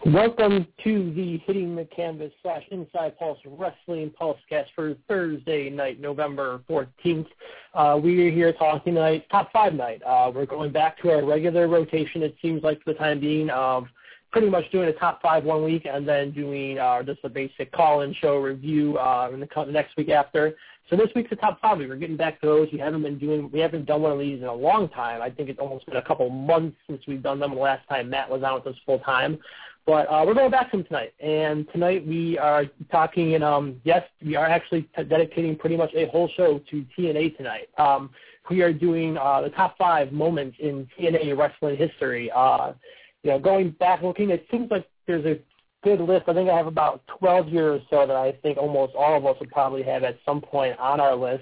Welcome to the Hitting the Canvas / Inside Pulse Wrestling Pulsecast for Thursday night, November 14th. We are here talking tonight, Top 5 night. We're going back to our regular rotation, it seems like, for the time being, of pretty much doing a Top 5 one week and then doing just a basic call-in show review in the next week after. So this week's the Top 5. We're getting back to those. We haven't done one of these in a long time. I think it's almost been a couple months since we've done them. The last time Matt was on with us full time. But we're going back to them tonight. And tonight we are talking, yes, we are actually dedicating pretty much a whole show to TNA tonight. We are doing the top 5 moments in TNA wrestling history. Going back looking, it seems like there's a good list. I think I have about 12 years or so that I think almost all of us would probably have at some point on our list.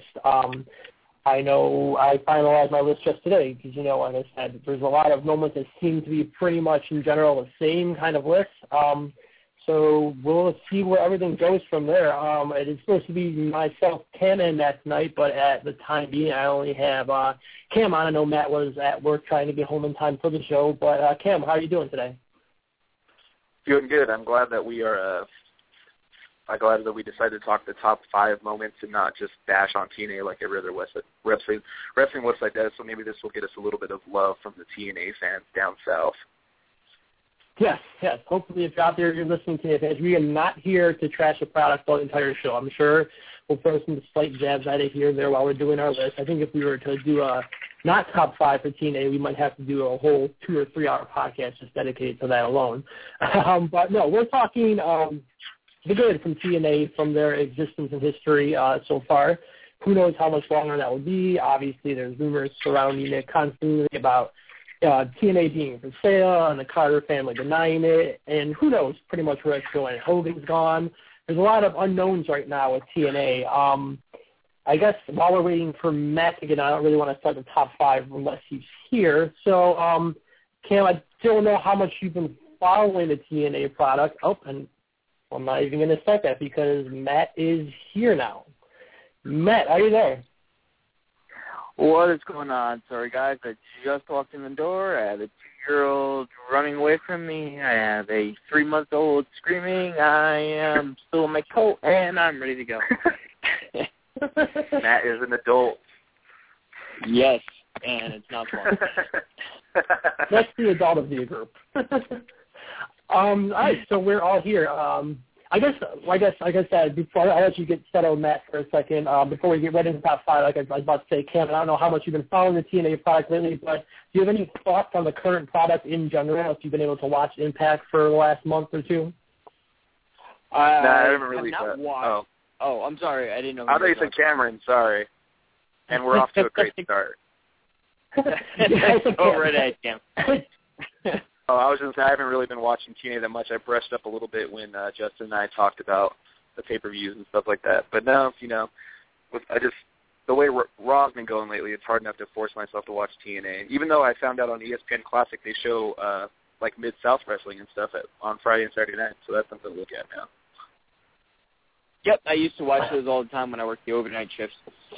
I know I finalized my list just today because, like I said, there's a lot of moments that seem to be pretty much in general the same kind of list. So we'll see where everything goes from there. It is supposed to be myself, Cam, and Matt tonight, but at the time being, I only have Cam on. I know Matt was at work trying to get home in time for the show. But, Cam, how are you doing today? Doing good. I'm glad that we are glad that we decided to talk the top 5 moments and not just bash on TNA like every other wrestling website does. So maybe this will get us a little bit of love from the TNA fans down south. Yes. Hopefully if you're out there, you're listening to it. We are not here to trash the product the entire show. I'm sure we'll throw some slight jabs at it here and there while we're doing our list. I think if we were to do a not top 5 for TNA, we might have to do a whole 2 or 3 hour podcast just dedicated to that alone. But no, we're talking the good from TNA, from their existence and history so far. Who knows how much longer that will be. Obviously, there's rumors surrounding it constantly about TNA being for sale and the Carter family denying it. And who knows pretty much where it's going. Hogan's gone. There's a lot of unknowns right now with TNA. I guess while we're waiting for Matt to get on, I don't really want to start the top 5 unless he's here. So, Cam, I don't know how much you've been following the TNA product. Oh, and I'm not even going to start that because Matt is here now. Matt, are you there? What is going on? Sorry, guys. I just walked in the door. I have a 2-year-old running away from me. I have a 3-month-old screaming. I am still in my coat, and I'm ready to go. Matt is an adult. Yes, and it's not fun. That's the adult of the group. All right, so we're all here. I guess, like I said, before I'll let you get settled, Matt, for a second, before we get right into top 5, like I was about to say, Cam, I don't know how much you've been following the TNA product lately, but do you have any thoughts on the current product in general, if you've been able to watch Impact for the last month or 2? I haven't really watched. Oh, I'm sorry. I didn't know. I thought you said Cameron. Sorry. And we're off to a great start. Go right ahead, Cam. I was just saying I haven't really been watching TNA that much. I brushed up a little bit when Justin and I talked about the pay-per-views and stuff like that. But now, the way Raw's been going lately, it's hard enough to force myself to watch TNA. Even though I found out on ESPN Classic they show like Mid-South Wrestling and stuff on Friday and Saturday night, so that's something to look at now. Yep, I used to watch those all the time when I worked the overnight shifts.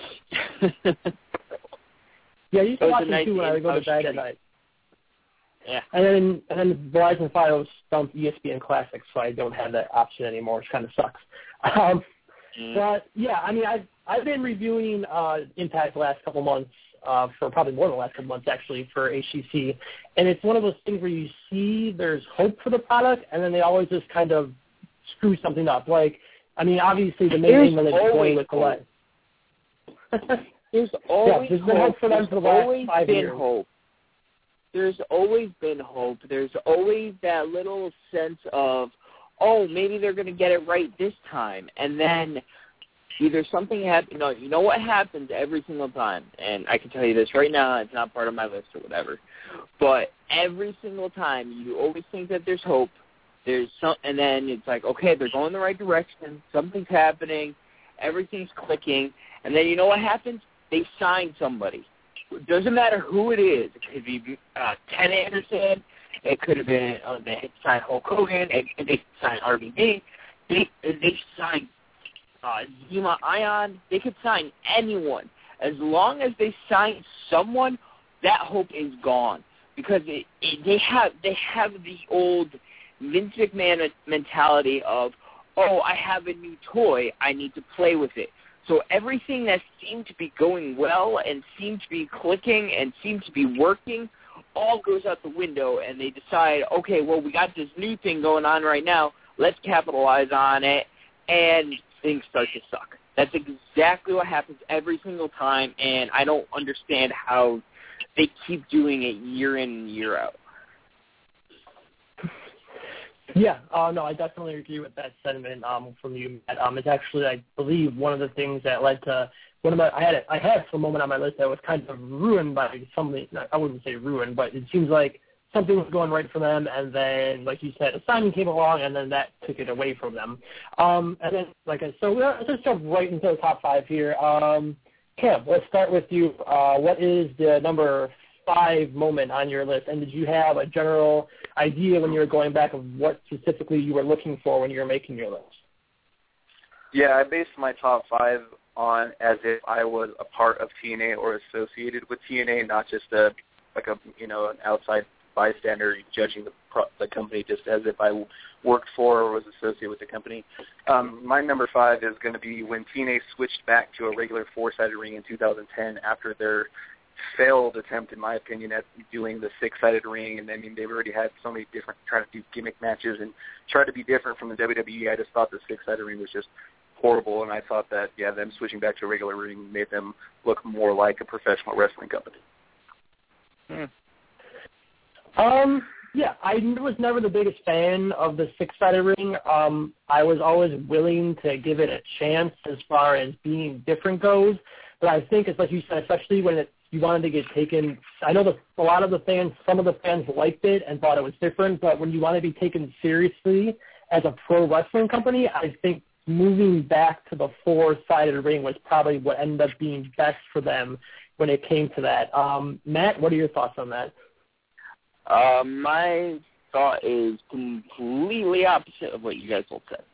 Yeah, I used to watch them too when I would go to bed at night. Yeah. And then Verizon Fios dumped ESPN Classic, so I don't have that option anymore, which kind of sucks. But, yeah, I mean, I've been reviewing Impact the last couple months, for probably more than the last couple months, actually, for HCC. And it's one of those things where you see there's hope for the product, and then they always just kind of screw something up. Like, I mean, obviously the main thing that they're going with the light. There's always there's been hope for them for the last 5 years. Hope. There's always been hope. There's always that little sense of, oh, maybe they're going to get it right this time. And then either something happens, you know what happens every single time, and I can tell you this right now, it's not part of my list or whatever, but every single time you always think that there's hope, and then it's like, okay, they're going the right direction, something's happening, everything's clicking, and then you know what happens? They sign somebody. It doesn't matter who it is. It could be Ted Anderson. It could have been they signed Hulk Hogan. They signed RVD. They signed Zema Ion. They could sign anyone. As long as they sign someone, that hope is gone because they have the old Vince McMahon mentality of, oh, I have a new toy, I need to play with it. So everything that seemed to be going well and seemed to be clicking and seemed to be working all goes out the window, and they decide, okay, well, we got this new thing going on right now, let's capitalize on it, and things start to suck. That's exactly what happens every single time, and I don't understand how they keep doing it year in and year out. Yeah, no, I definitely agree with that sentiment from you, Matt. It's actually, I believe, one of the things that led to one of my. I had for a moment on my list that was kind of ruined by something. I wouldn't say ruined, but it seems like something was going right for them, and then, like you said, a signing came along, and then that took it away from them. And then, so let's just jump right into the top 5 here. Cam, let's start with you. What is the number 5 moment on your list, and did you have a general idea when you were going back of what specifically you were looking for when you were making your list? Yeah, I based my top 5 on as if I was a part of TNA or associated with TNA, not just an outside bystander judging the company, just as if I worked for or was associated with the company. My number 5 is going to be when TNA switched back to a regular 4-sided ring in 2010 after their failed attempt, in my opinion, at doing the 6-sided ring. And I mean, they've already had so many different, trying to do gimmick matches and try to be different from the WWE. I just thought the 6-sided ring was just horrible, and I thought that, them switching back to a regular ring made them look more like a professional wrestling company. Yeah, I was never the biggest fan of the 6-sided ring. I was always willing to give it a chance as far as being different goes, but I think it's like you said, especially when you wanted to get taken. I know a lot of the fans, some of the fans liked it and thought it was different, but when you want to be taken seriously as a pro wrestling company, I think moving back to the 4-sided ring was probably what ended up being best for them when it came to that. Matt, what are your thoughts on that? My thought is completely opposite of what you guys both said.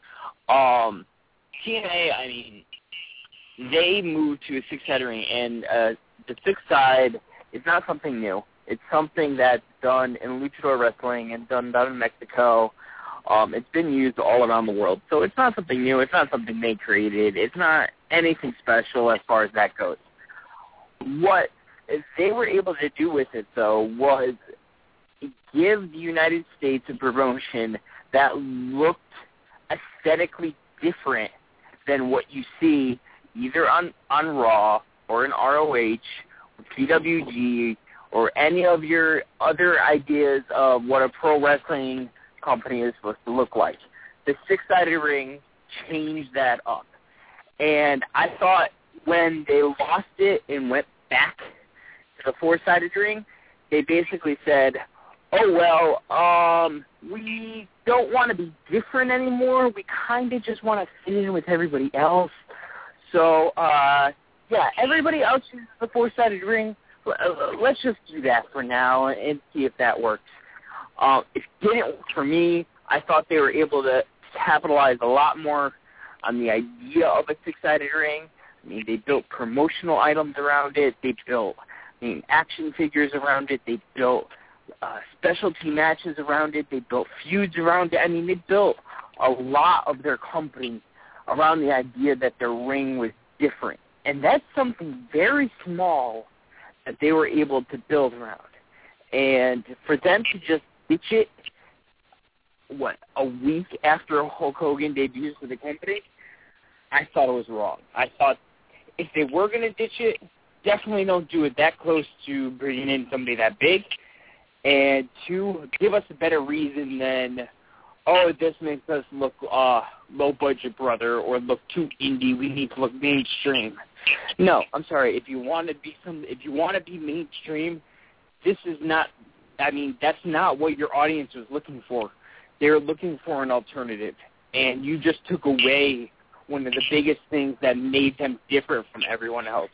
TNA, I mean, they moved to a 6-sided ring, and the 6th side is not something new. It's something that's done in luchador wrestling and done down in Mexico. It's been used all around the world. So it's not something new. It's not something they created. It's not anything special as far as that goes. What they were able to do with it, though, was give the United States a promotion that looked aesthetically different than what you see either on Raw or in ROH, or PWG, or any of your other ideas of what a pro wrestling company is supposed to look like. The 6-sided ring changed that up. And I thought when they lost it and went back to the 4-sided ring, they basically said, oh, well, we don't want to be different anymore. We kind of just want to fit in with everybody else. So, everybody else uses the 4-sided ring. Let's just do that for now and see if that works. It didn't work for me. I thought they were able to capitalize a lot more on the idea of a 6-sided ring. I mean, they built promotional items around it. They built, action figures around it. They built specialty matches around it. They built feuds around it. I mean, they built a lot of their company around the idea that their ring was different. And that's something very small that they were able to build around. And for them to just ditch it, a week after Hulk Hogan debuts for the company, I thought it was wrong. I thought if they were going to ditch it, definitely don't do it that close to bringing in somebody that big. And to give us a better reason than, oh, this makes us look low budget, brother, or look too indie. We need to look mainstream. No, I'm sorry. If you want to be mainstream, this is not. I mean, that's not what your audience was looking for. They're looking for an alternative, and you just took away one of the biggest things that made them different from everyone else.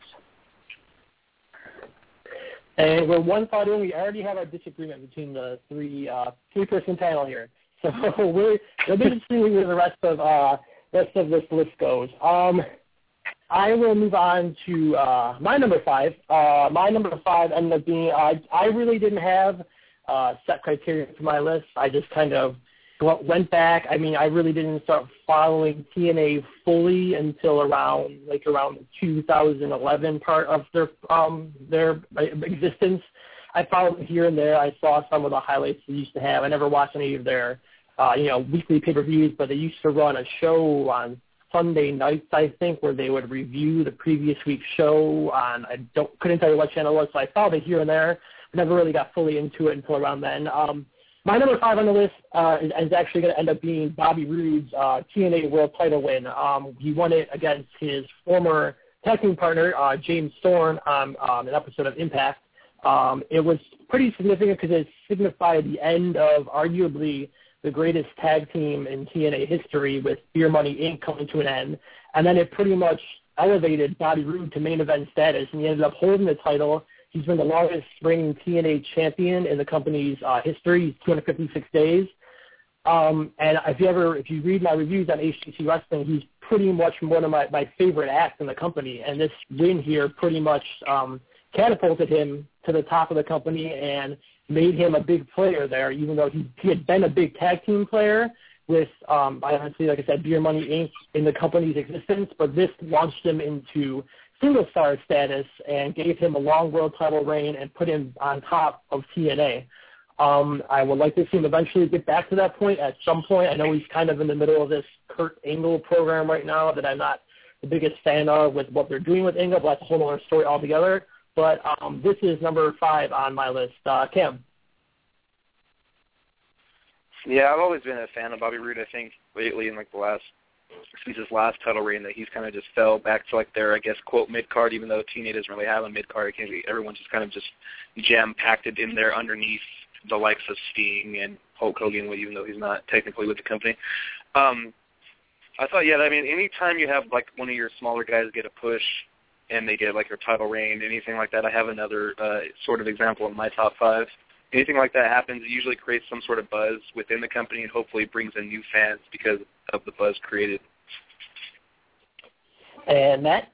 And we're one thought in. We already have our disagreement between the three-person panel here. So it'll be interesting where the rest of this list goes. I will move on to my number 5. My number 5 ended up being I really didn't have set criteria for my list. I just kind of went back. I mean, I really didn't start following TNA fully until around the 2011 part of their existence. I followed them here and there. I saw some of the highlights they used to have. I never watched any of their weekly pay-per-views, but they used to run a show on Sunday nights, I think, where they would review the previous week's show on, couldn't tell you what channel it was, so I followed it here and there. Never really got fully into it until around then. My number 5 on the list is actually going to end up being Bobby Roode's TNA World title win. He won it against his former tag team partner, James Storm, on an episode of Impact. It was pretty significant because it signified the end of arguably the greatest tag team in TNA history, with Beer Money Inc. coming to an end. And then it pretty much elevated Bobby Roode to main event status, and he ended up holding the title. He's been the longest reigning TNA champion in the company's history. He's 256 days. And if you read my reviews on HTC Wrestling, he's pretty much one of my favorite acts in the company. And this win here pretty much catapulted him to the top of the company and made him a big player there, even though he had been a big tag team player with, honestly, like I said, Beer Money Inc. in the company's existence. But this launched him into single-star status and gave him a long world title reign and put him on top of TNA. I would like to see him eventually get back to that point at some point. I know he's kind of in the middle of this Kurt Angle program right now that I'm not the biggest fan of with what they're doing with Angle, but that's a whole other story altogether. But this is number 5 on my list. Cam? Yeah, I've always been a fan of Bobby Roode. I think lately in his last title reign that he's kind of just fell back to their, I guess, quote, mid-card, even though TNA doesn't really have a mid-card. Everyone's just kind of just jam-packed it in there underneath the likes of Sting and Hulk Hogan, even though he's not technically with the company. I thought, anytime you have, one of your smaller guys get a push and they get, your title reign, anything like that, I have another sort of example in my top 5. Anything like that happens, it usually creates some sort of buzz within the company and hopefully brings in new fans because of the buzz created. And Matt?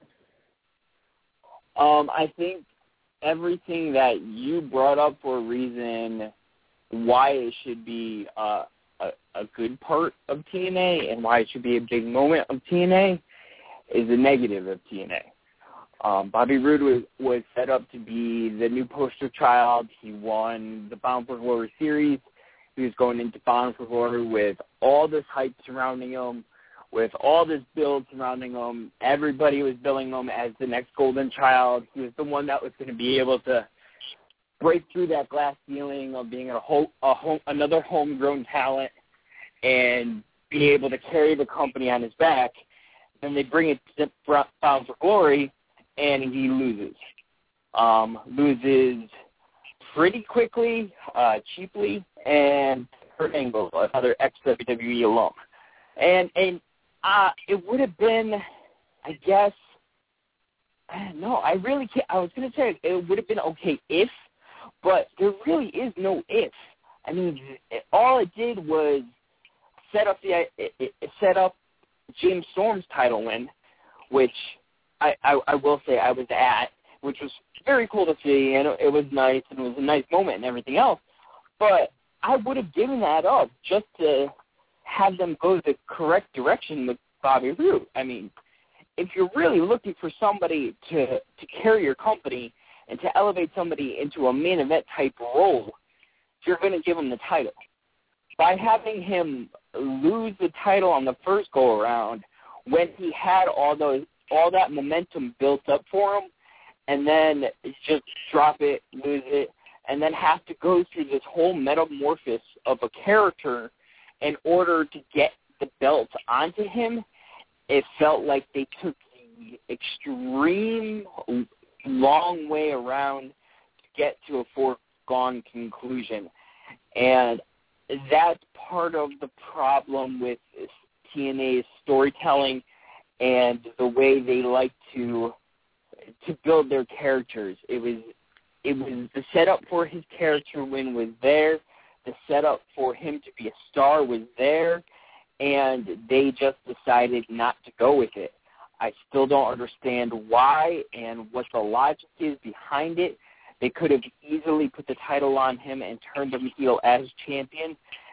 I think everything that you brought up for a reason why it should be a good part of TNA and why it should be a big moment of TNA is the negative of TNA. Bobby Roode was set up to be the new poster child. He won the Bound for Glory series. He was going into Bound for Glory with all this hype surrounding him, with all this build surrounding him. Everybody was billing him as the next golden child. He was the one that was going to be able to break through that glass ceiling of being another homegrown talent and be able to carry the company on his back. And they bring it to Bound for Glory, and he loses. Loses pretty quickly, cheaply, and Kurt Angle, another ex-WWE alum. And it would have been, I guess, no, I really can't. I was going to say it would have been okay if, but there really is no if. I mean, all it did was set up James Storm's title win, which I will say I was at, which was very cool to see, and it was nice, and it was a nice moment and everything else. But I would have given that up just to have them go the correct direction with Bobby Roode. I mean, if you're really looking for somebody to carry your company and to elevate somebody into a main event type role, you're going to give him the title. By having him lose the title on the first go-around when he had all that momentum built up for him, and then just drop it, lose it, and then have to go through this whole metamorphosis of a character in order to get the belt onto him, it felt like they took the extreme long way around to get to a foregone conclusion. And that's part of the problem with TNA's storytelling and the way they like to build their characters. It was the setup for his character win was there, the setup for him to be a star was there, and they just decided not to go with it. I still don't understand why and what the logic is behind it. They could have easily put the title on him and turned him heel as champion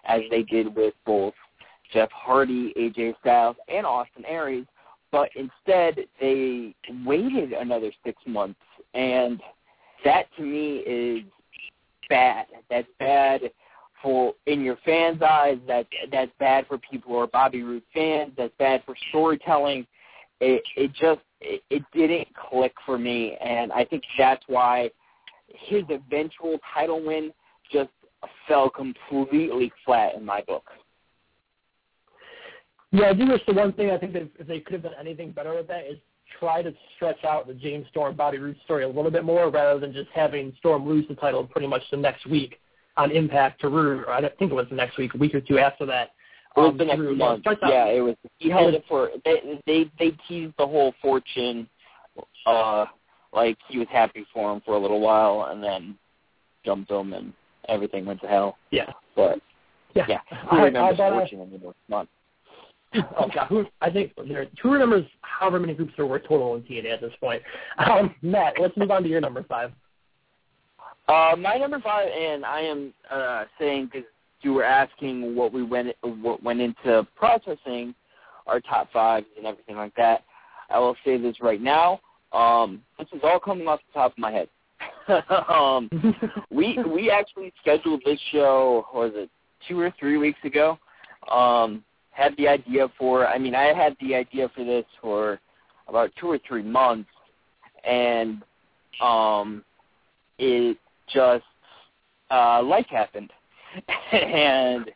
as they did with both Jeff Hardy, AJ Styles, and Austin Aries, but instead they waited another 6 months, and that to me is bad. That's bad in your fans' eyes. That's bad for people who are Bobby Roode fans. That's bad for storytelling. It didn't click for me, and I think that's why his eventual title win just fell completely flat in my book. Yeah, I do wish the one thing I think that if they could have done anything better with that is try to stretch out the James Storm Bobby Roode story a little bit more rather than just having Storm lose the title pretty much the next week on Impact to Roode, or I don't think it was the next week, a week or two after that. It was the next month. Yeah, it was. He held it for. They teased the whole Fortune, like he was happy for him for a little while, and then jumped him, and everything went to hell. Yeah, but yeah, who remembers Fortune anymore? Come on. Oh God, who remembers however many groups there were total in TNA at this point? Matt, let's move on to your number 5. My number 5, and I am saying because you were asking what went into processing our top 5s and everything like that. I will say this right now. This is all coming off the top of my head. We actually scheduled this show, what was it, 2 or 3 weeks ago? Had the idea for, I had the idea for this for about 2 or 3 months, and it just, life happened. And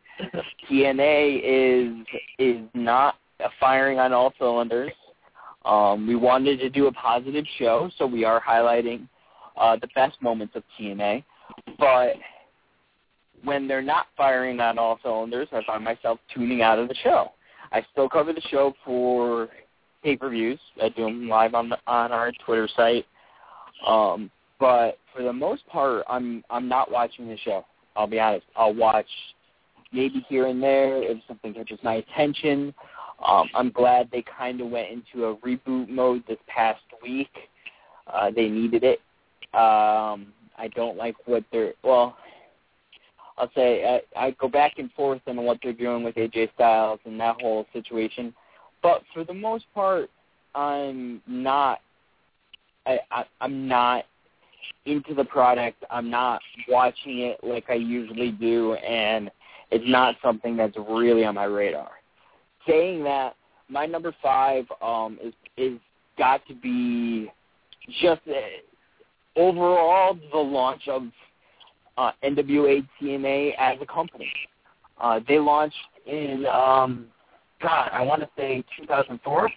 TNA is not firing on all cylinders. We wanted to do a positive show, so we are highlighting the best moments of TNA, but when they're not firing on all cylinders, I find myself tuning out of the show. I still cover the show for pay-per-views. I do them live on our Twitter site. But for the most part, I'm not watching the show. I'll be honest. I'll watch maybe here and there if something catches my attention. I'm glad they kind of went into a reboot mode this past week. They needed it. I don't like what I'll say I go back and forth on what they're doing with AJ Styles and that whole situation. But for the most part, I'm not into the product. I'm not watching it like I usually do, and it's not something that's really on my radar. Saying that, my number 5 is got to be just overall the launch of NWA TNA as a company. They launched in, I want to say 2004.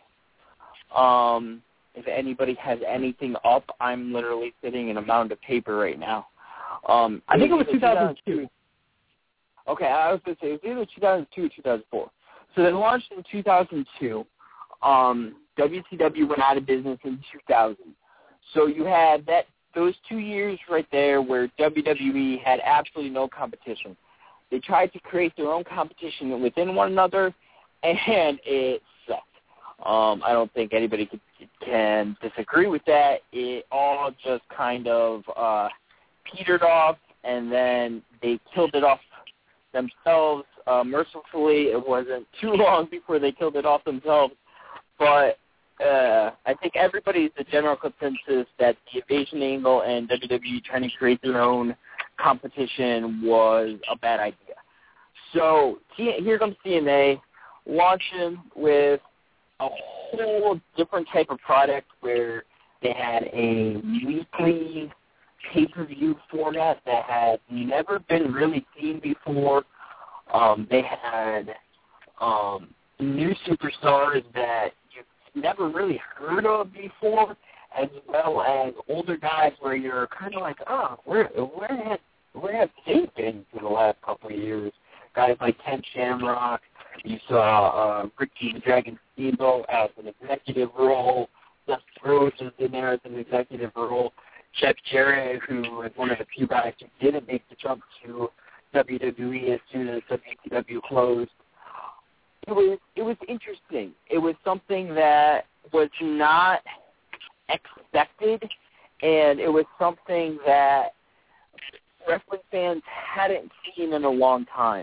If anybody has anything up, I'm literally sitting in a mound of paper right now. I think it was 2002. Okay, I was going to say it was either 2002 or 2004. So they launched in 2002. WCW went out of business in 2000. So you had those 2 years right there where WWE had absolutely no competition. They tried to create their own competition within one another, and it sucked. I don't think anybody can disagree with that. It all just kind of petered off, and then they killed it off themselves. Mercifully, it wasn't too long before they killed it off themselves, but I think everybody's the general consensus that the Invasion angle and WWE trying to create their own competition was a bad idea. So here comes TNA launching with a whole different type of product where they had a weekly pay-per-view format that had never been really seen before. They had new superstars that never really heard of before, as well as older guys where you're kind of like, where have they been for the last couple of years? Guys like Ken Shamrock, you saw Ricky the Dragon Steamboat as an executive role, Seth Rhodes is in there as an executive role, Jeff Jarrett, who is one of the few guys who didn't make the jump to WWE as soon as WCW closed. It was interesting. It was something that was not expected, and it was something that wrestling fans hadn't seen in a long time.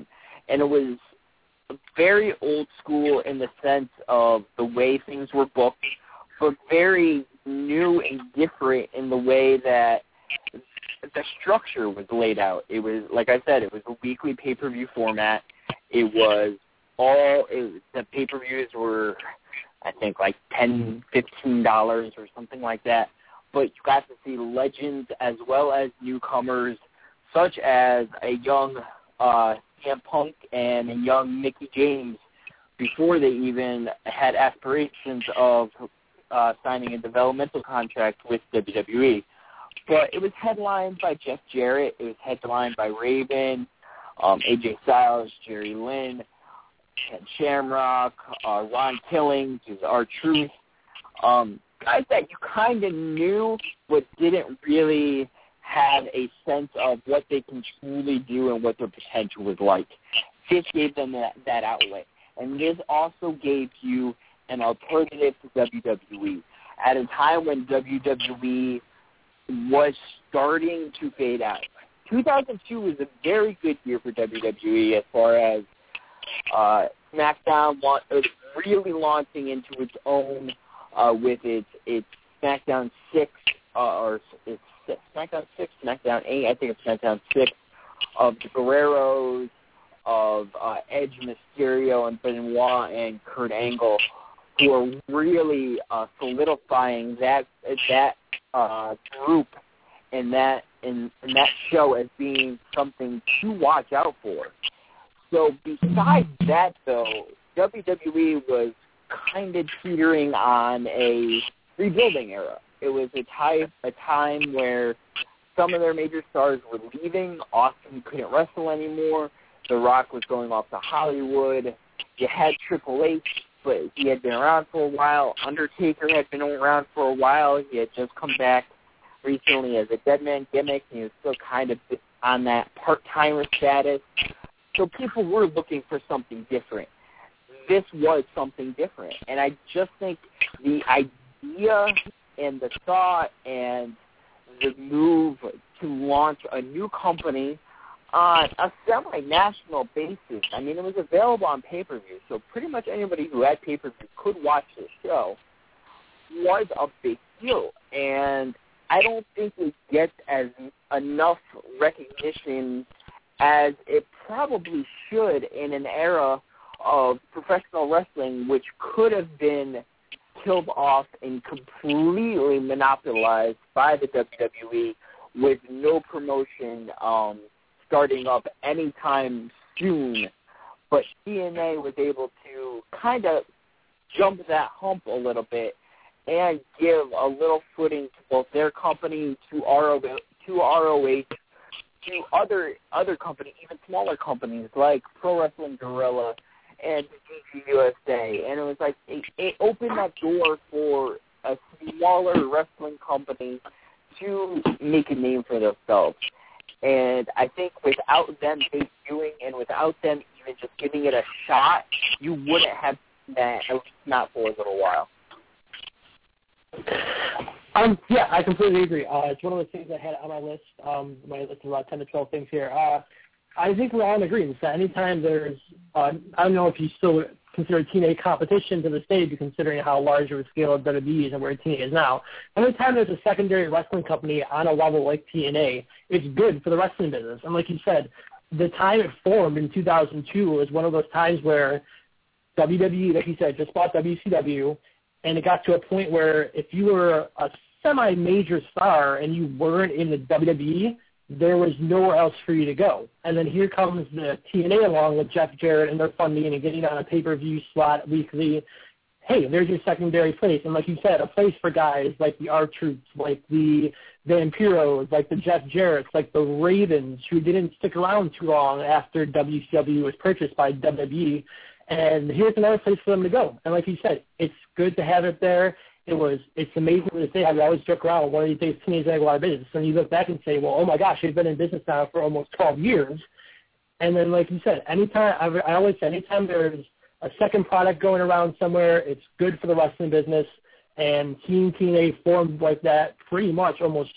and it was very old school in the sense of the way things were booked, but very new and different in the way that the structure was laid out. It was, like I said, it was a weekly pay-per-view format. The pay-per-views were, I think, like $10, $15 or something like that. But you got to see legends as well as newcomers, such as a young CM Punk and a young Mickie James before they even had aspirations of signing a developmental contract with WWE. But it was headlined by Jeff Jarrett. It was headlined by Raven, AJ Styles, Jerry Lynn, Ken Shamrock, Ron Killings, who's R-Truth. Guys that you kind of knew but didn't really have a sense of what they can truly do and what their potential was like. This gave them that outlet. And this also gave you an alternative to WWE. At a time when WWE was starting to fade out. 2002 was a very good year for WWE as far as SmackDown really launching into its own with its SmackDown 6 or it's SmackDown 6, SmackDown 8, I think it's SmackDown 6, of the Guerreros, of Edge, Mysterio, and Benoit and Kurt Angle, who are really solidifying that group and that show as being something to watch out for. So besides that, though, WWE was kind of teetering on a rebuilding era. It was a time where some of their major stars were leaving. Austin couldn't wrestle anymore. The Rock was going off to Hollywood. You had Triple H, but he had been around for a while. Undertaker had been around for a while. He had just come back recently as a dead man gimmick, and he was still kind of on that part-timer status. So people were looking for something different. This was something different. And I just think the idea and the thought and the move to launch a new company on a semi-national basis, I mean, it was available on pay-per-view, so pretty much anybody who had pay-per-view could watch the show, was a big deal. And I don't think it gets enough recognition as it probably should in an era of professional wrestling, which could have been killed off and completely monopolized by the WWE with no promotion starting up anytime soon. But TNA was able to kind of jump that hump a little bit and give a little footing to both their company, to ROH, to other companies, even smaller companies like Pro Wrestling Guerrilla and USA. And it was like it opened that door for a smaller wrestling company to make a name for themselves. And I think without them debuting and without them even just giving it a shot, you wouldn't have that, at least not for a little while. Yeah, I completely agree. It's one of the things I had on my list. My list is about 10 to 12 things here. I think we're all in agreement that anytime there's, I don't know if you still consider TNA competition to this day, considering how large of a scale of WWE is and where TNA is now. Anytime there's a secondary wrestling company on a level like TNA, it's good for the wrestling business. And like you said, the time it formed in 2002 was one of those times where WWE, like you said, just bought WCW, and it got to a point where if you were a semi-major star and you weren't in the WWE, there was nowhere else for you to go. And then here comes the TNA along with Jeff Jarrett and their funding and getting on a pay-per-view slot weekly. Hey, there's your secondary place. And like you said, a place for guys like the R-Troops, like the Vampiros, like the Jeff Jarretts, like the Ravens, who didn't stick around too long after WCW was purchased by WWE. And here's another place for them to go. And like you said, it's good to have it there. It's amazing to say. I always joke around, one of these days TNA's going to go out of business. And you look back and say, well, oh my gosh, they've been in business now for almost 12 years. And then like you said, I always say anytime there's a second product going around somewhere, it's good for the wrestling business. And seeing TNA formed like that pretty much almost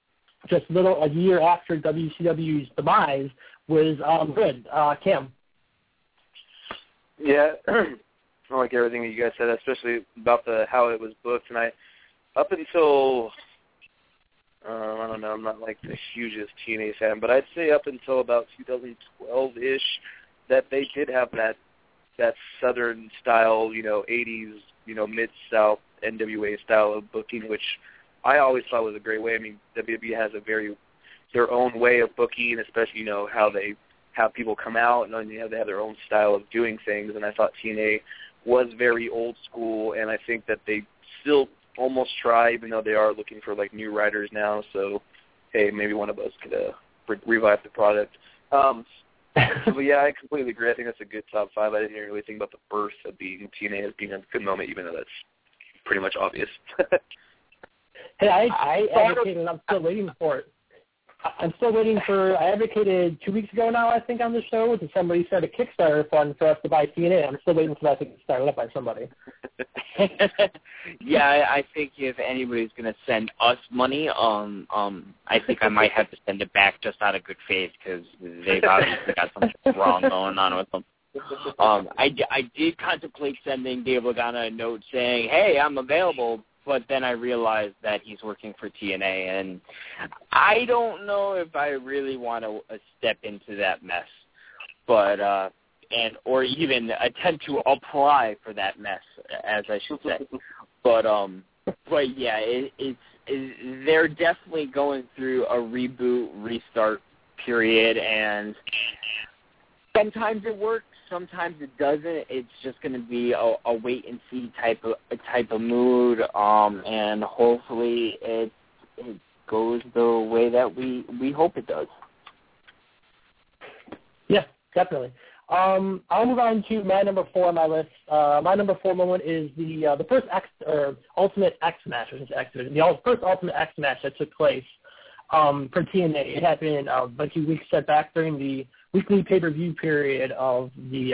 just a year after WCW's demise was good. Cam? Yeah, I like everything that you guys said, especially about how it was booked. And up until, I don't know, I'm not like the hugest TNA fan, but I'd say up until about 2012-ish that they did have that Southern style, 80s, Mid-South NWA style of booking, which I always thought was a great way. I mean, WWE has their own way of booking, especially, how they have people come out, and they have their own style of doing things, and I thought TNA was very old school, and I think that they still almost try, even though they are looking for, like, new writers now, so, hey, maybe one of us could revive the product. But yeah, I completely agree. I think that's a good top 5. I didn't really think about the birth of TNA as being a good moment, even though that's pretty much obvious. Hey, I advocated, and I'm still waiting for it. I advocated 2 weeks ago now, I think, on the show, that somebody started a Kickstarter fund for us to buy TNA. I'm still waiting for that to get started up by somebody. Yeah, I think if anybody's going to send us money, I think I might have to send it back just out of good faith because they've obviously got something wrong going on with them. I did contemplate sending Dave Lagana a note saying, hey, I'm available, but then I realized that he's working for TNA, and I don't know if I really want to step into that mess, but or even attempt to apply for that mess, as I should say. But yeah, they're definitely going through a reboot, restart period, and sometimes it works. Sometimes it doesn't. It's just going to be a wait and see type of mood, and hopefully it goes the way that we hope it does. Yeah, definitely. I'll move on to my number 4 on my list. My number 4 moment is the first Ultimate X match, which is X Division. The first Ultimate X match that took place for TNA. It happened a few weeks set back during the weekly pay-per-view period of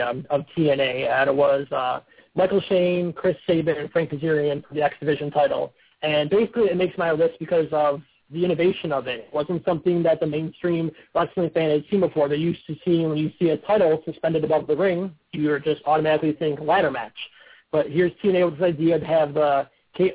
TNA, and it was Michael Shane, Chris Sabin, and Frank Kazarian for the X Division title. And basically, it makes my list because of the innovation of it. It wasn't something that the mainstream wrestling fan had seen before. They're used to seeing when you see a title suspended above the ring, you're just automatically thinking ladder match. But here's TNA with this idea to have the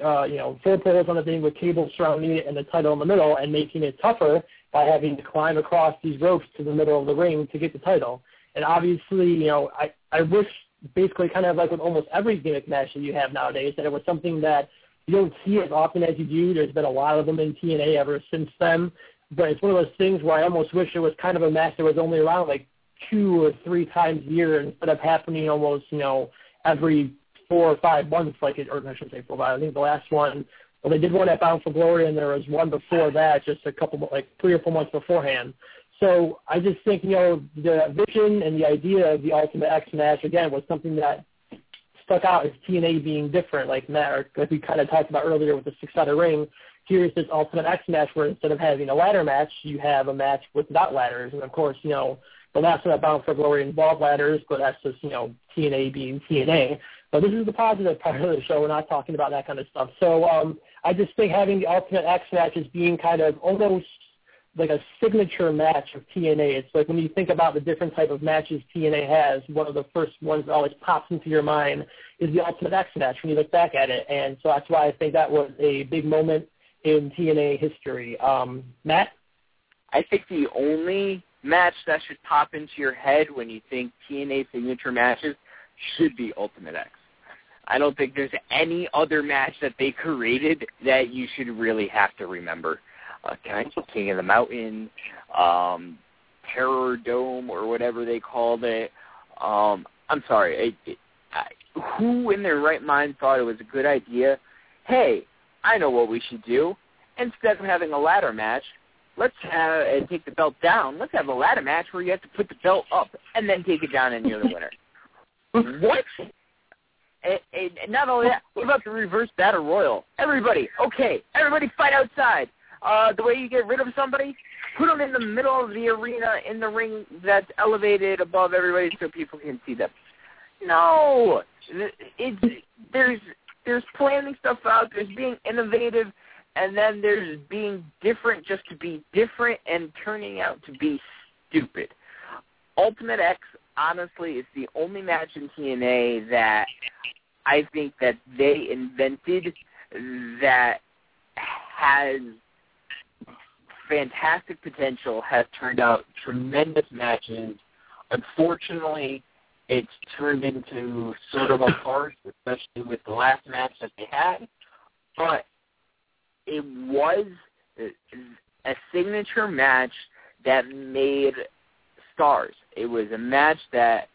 4 poles on the thing with cables surrounding it and the title in the middle, and making it tougher by having to climb across these ropes to the middle of the ring to get the title. And obviously, I wish, basically kind of like with almost every gimmick match that you have nowadays, that it was something that you don't see as often as you do. There's been a lot of them in TNA ever since then. But it's one of those things where I almost wish it was kind of a match that was only around like 2 or 3 times a year instead of happening almost, every 4 or 5 months, or I shouldn't say 4 or 5. I think the last one, well, they did one at Bound for Glory, and there was one before that, just a couple, 3 or 4 months beforehand. So I just think, the vision and the idea of the Ultimate X match, again, was something that stuck out as TNA being different, like we kind of talked about earlier with the 6-sided ring. Here's this Ultimate X match where instead of having a ladder match, you have a match without ladders. And, of course, the last one at Bound for Glory involved ladders, but that's just, TNA being TNA. But this is the positive part of the show. We're not talking about that kind of stuff. So I just think having the Ultimate X match as being kind of almost like a signature match of TNA. It's like when you think about the different type of matches TNA has, one of the first ones that always pops into your mind is the Ultimate X match when you look back at it. And so that's why I think that was a big moment in TNA history. Matt? I think the only match that should pop into your head when you think TNA signature matches should be Ultimate X. I don't think there's any other match that they created that you should really have to remember. King of the Mountain, Terror Dome, or whatever they called it. I'm sorry. Who in their right mind thought it was a good idea? Hey, I know what we should do. Instead of having a ladder match, let's take the belt down. Let's have a ladder match where you have to put the belt up and then take it down and you're the winner. What? And not only that, what about the reverse battle royal? Everybody fight outside. The way you get rid of somebody, put them in the middle of the arena in the ring that's elevated above everybody so people can see them. No, there's planning stuff out. There's being innovative, and then there's being different just to be different and turning out to be stupid. Ultimate X, honestly, it's the only match in TNA that I think that they invented that has fantastic potential, has turned out tremendous matches. Unfortunately, it's turned into sort of a farce, especially with the last match that they had. But it was a signature match that made stars. It was a match that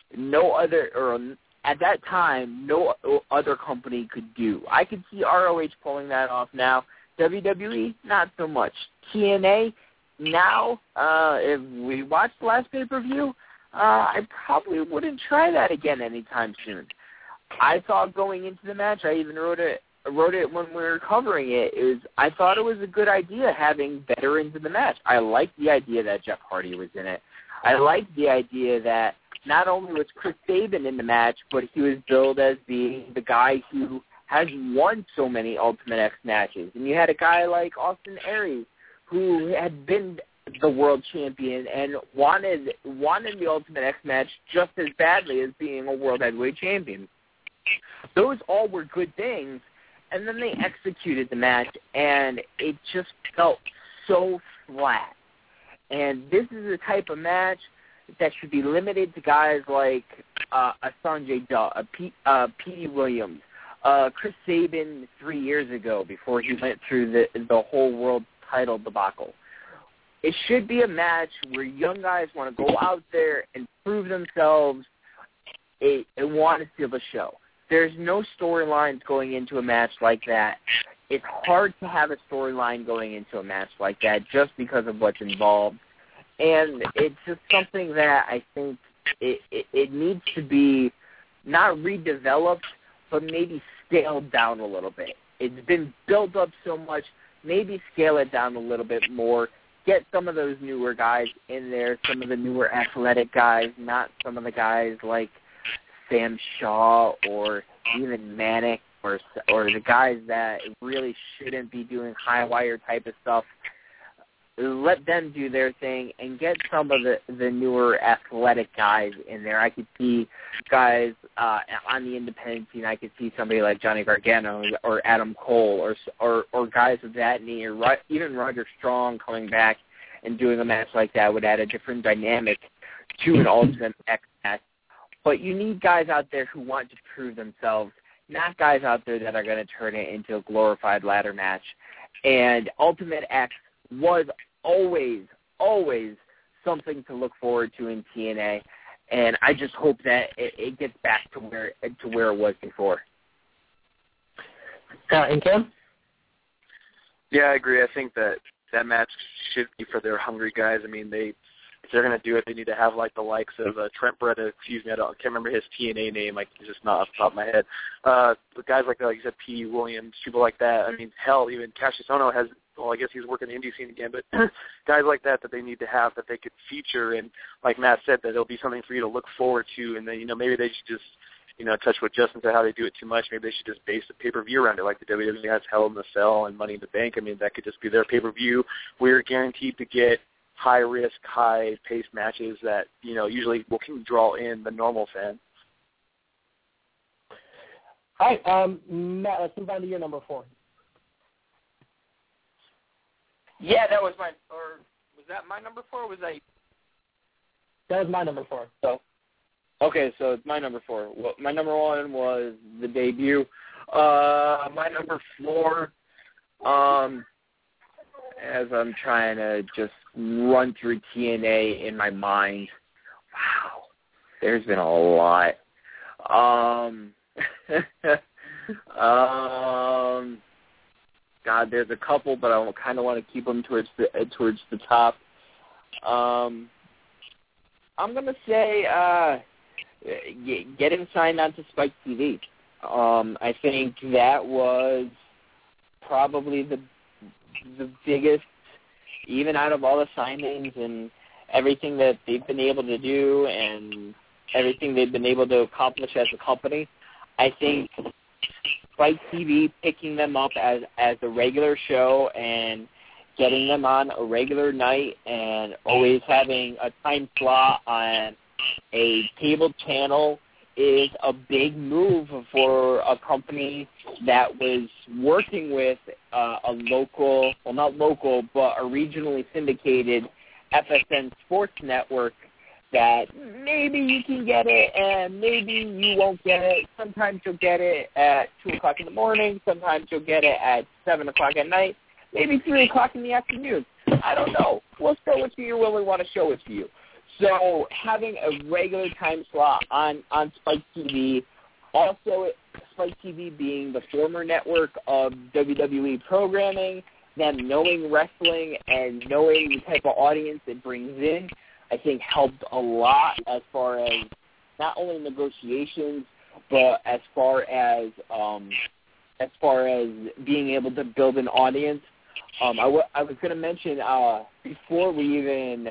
at that time, no other company could do. I could see ROH pulling that off now. WWE, not so much. TNA, now, if we watch the last pay-per-view, I probably wouldn't try that again anytime soon. I thought going into the match, I even wrote it when we were covering it, I thought it was a good idea having veterans in the match. I liked the idea that Jeff Hardy was in it. I liked the idea that not only was Chris Sabin in the match, but he was billed as being the guy who has won so many Ultimate X matches. And you had a guy like Austin Aries, who had been the world champion and wanted the Ultimate X match just as badly as being a world heavyweight champion. Those all were good things, and then they executed the match, and it just felt so flat. And this is the type of match that should be limited to guys like a Sanjay Dutt, a Petey Williams, Chris Sabin 3 years ago before he went through the whole world title debacle. It should be a match where young guys want to go out there and prove themselves and want to steal the show. There's no storylines going into a match like that. It's hard to have a storyline going into a match like that just because of what's involved. And it's just something that I think it needs to be not redeveloped, but maybe scaled down a little bit. It's been built up so much, maybe scale it down a little bit more. Get some of those newer guys in there, some of the newer athletic guys, not some of the guys like Sam Shaw or even Manic or the guys that really shouldn't be doing high wire type of stuff. Let them do their thing and get some of the newer athletic guys in there. I could see guys on the independent scene. I could see somebody like Johnny Gargano or Adam Cole or guys of that nature. Even Roger Strong coming back and doing a match like that would add a different dynamic to an Ultimate X match. But you need guys out there who want to prove themselves, not guys out there that are going to turn it into a glorified ladder match. And Ultimate X was always something to look forward to in TNA, and I just hope that it gets back to where it was before. And Kim? Yeah, I agree. I think that match should be for their hungry guys. I mean, if they're going to do it, they need to have like the likes of Trent Beretta. Excuse me, I can't remember his TNA name. Like, it's just not off the top of my head. The guys like you said, P. Williams, people like that. I mean, hell, even Cassius Ohno has. Well, I guess he's working the indie scene again, but guys like that they need to have that they could feature, and like Matt said, that there'll be something for you to look forward to, and then maybe they should just touch what Justin said, how they do it too much. Maybe they should just base the pay-per-view around it, like the WWE has Hell in the Cell and Money in the Bank. I mean, that could just be their pay-per-view. We're guaranteed to get high-risk, high-paced matches that, usually can draw in the normal fan. All right, Matt, let's move on to your number 4. Yeah, that was was that my number 4 or was I? That was my number 4. So, okay, so it's my number 4. Well, my number 1 was the debut. My number 4, as I'm trying to just run through TNA in my mind, wow, there's been a lot. God, there's a couple, but I kind of want to keep them towards the top. I'm going to say getting signed on to Spike TV. I think that was probably the biggest, even out of all the signings and everything that they've been able to do and everything they've been able to accomplish as a company. I think Spike TV picking them up as a regular show and getting them on a regular night and always having a time slot on a cable channel is a big move for a company that was working with a local, well, not local, but a regionally syndicated FSN sports network that maybe you can get it and maybe you won't get it. Sometimes you'll get it at 2 o'clock in the morning. Sometimes you'll get it at 7 o'clock at night. Maybe 3 o'clock in the afternoon. I don't know. We'll show it to you when we want to show it to you. So having a regular time slot on Spike TV, also Spike TV being the former network of WWE programming, them knowing wrestling and knowing the type of audience it brings in, I think helped a lot as far as not only negotiations, but as far as being able to build an audience. I was going to mention before we even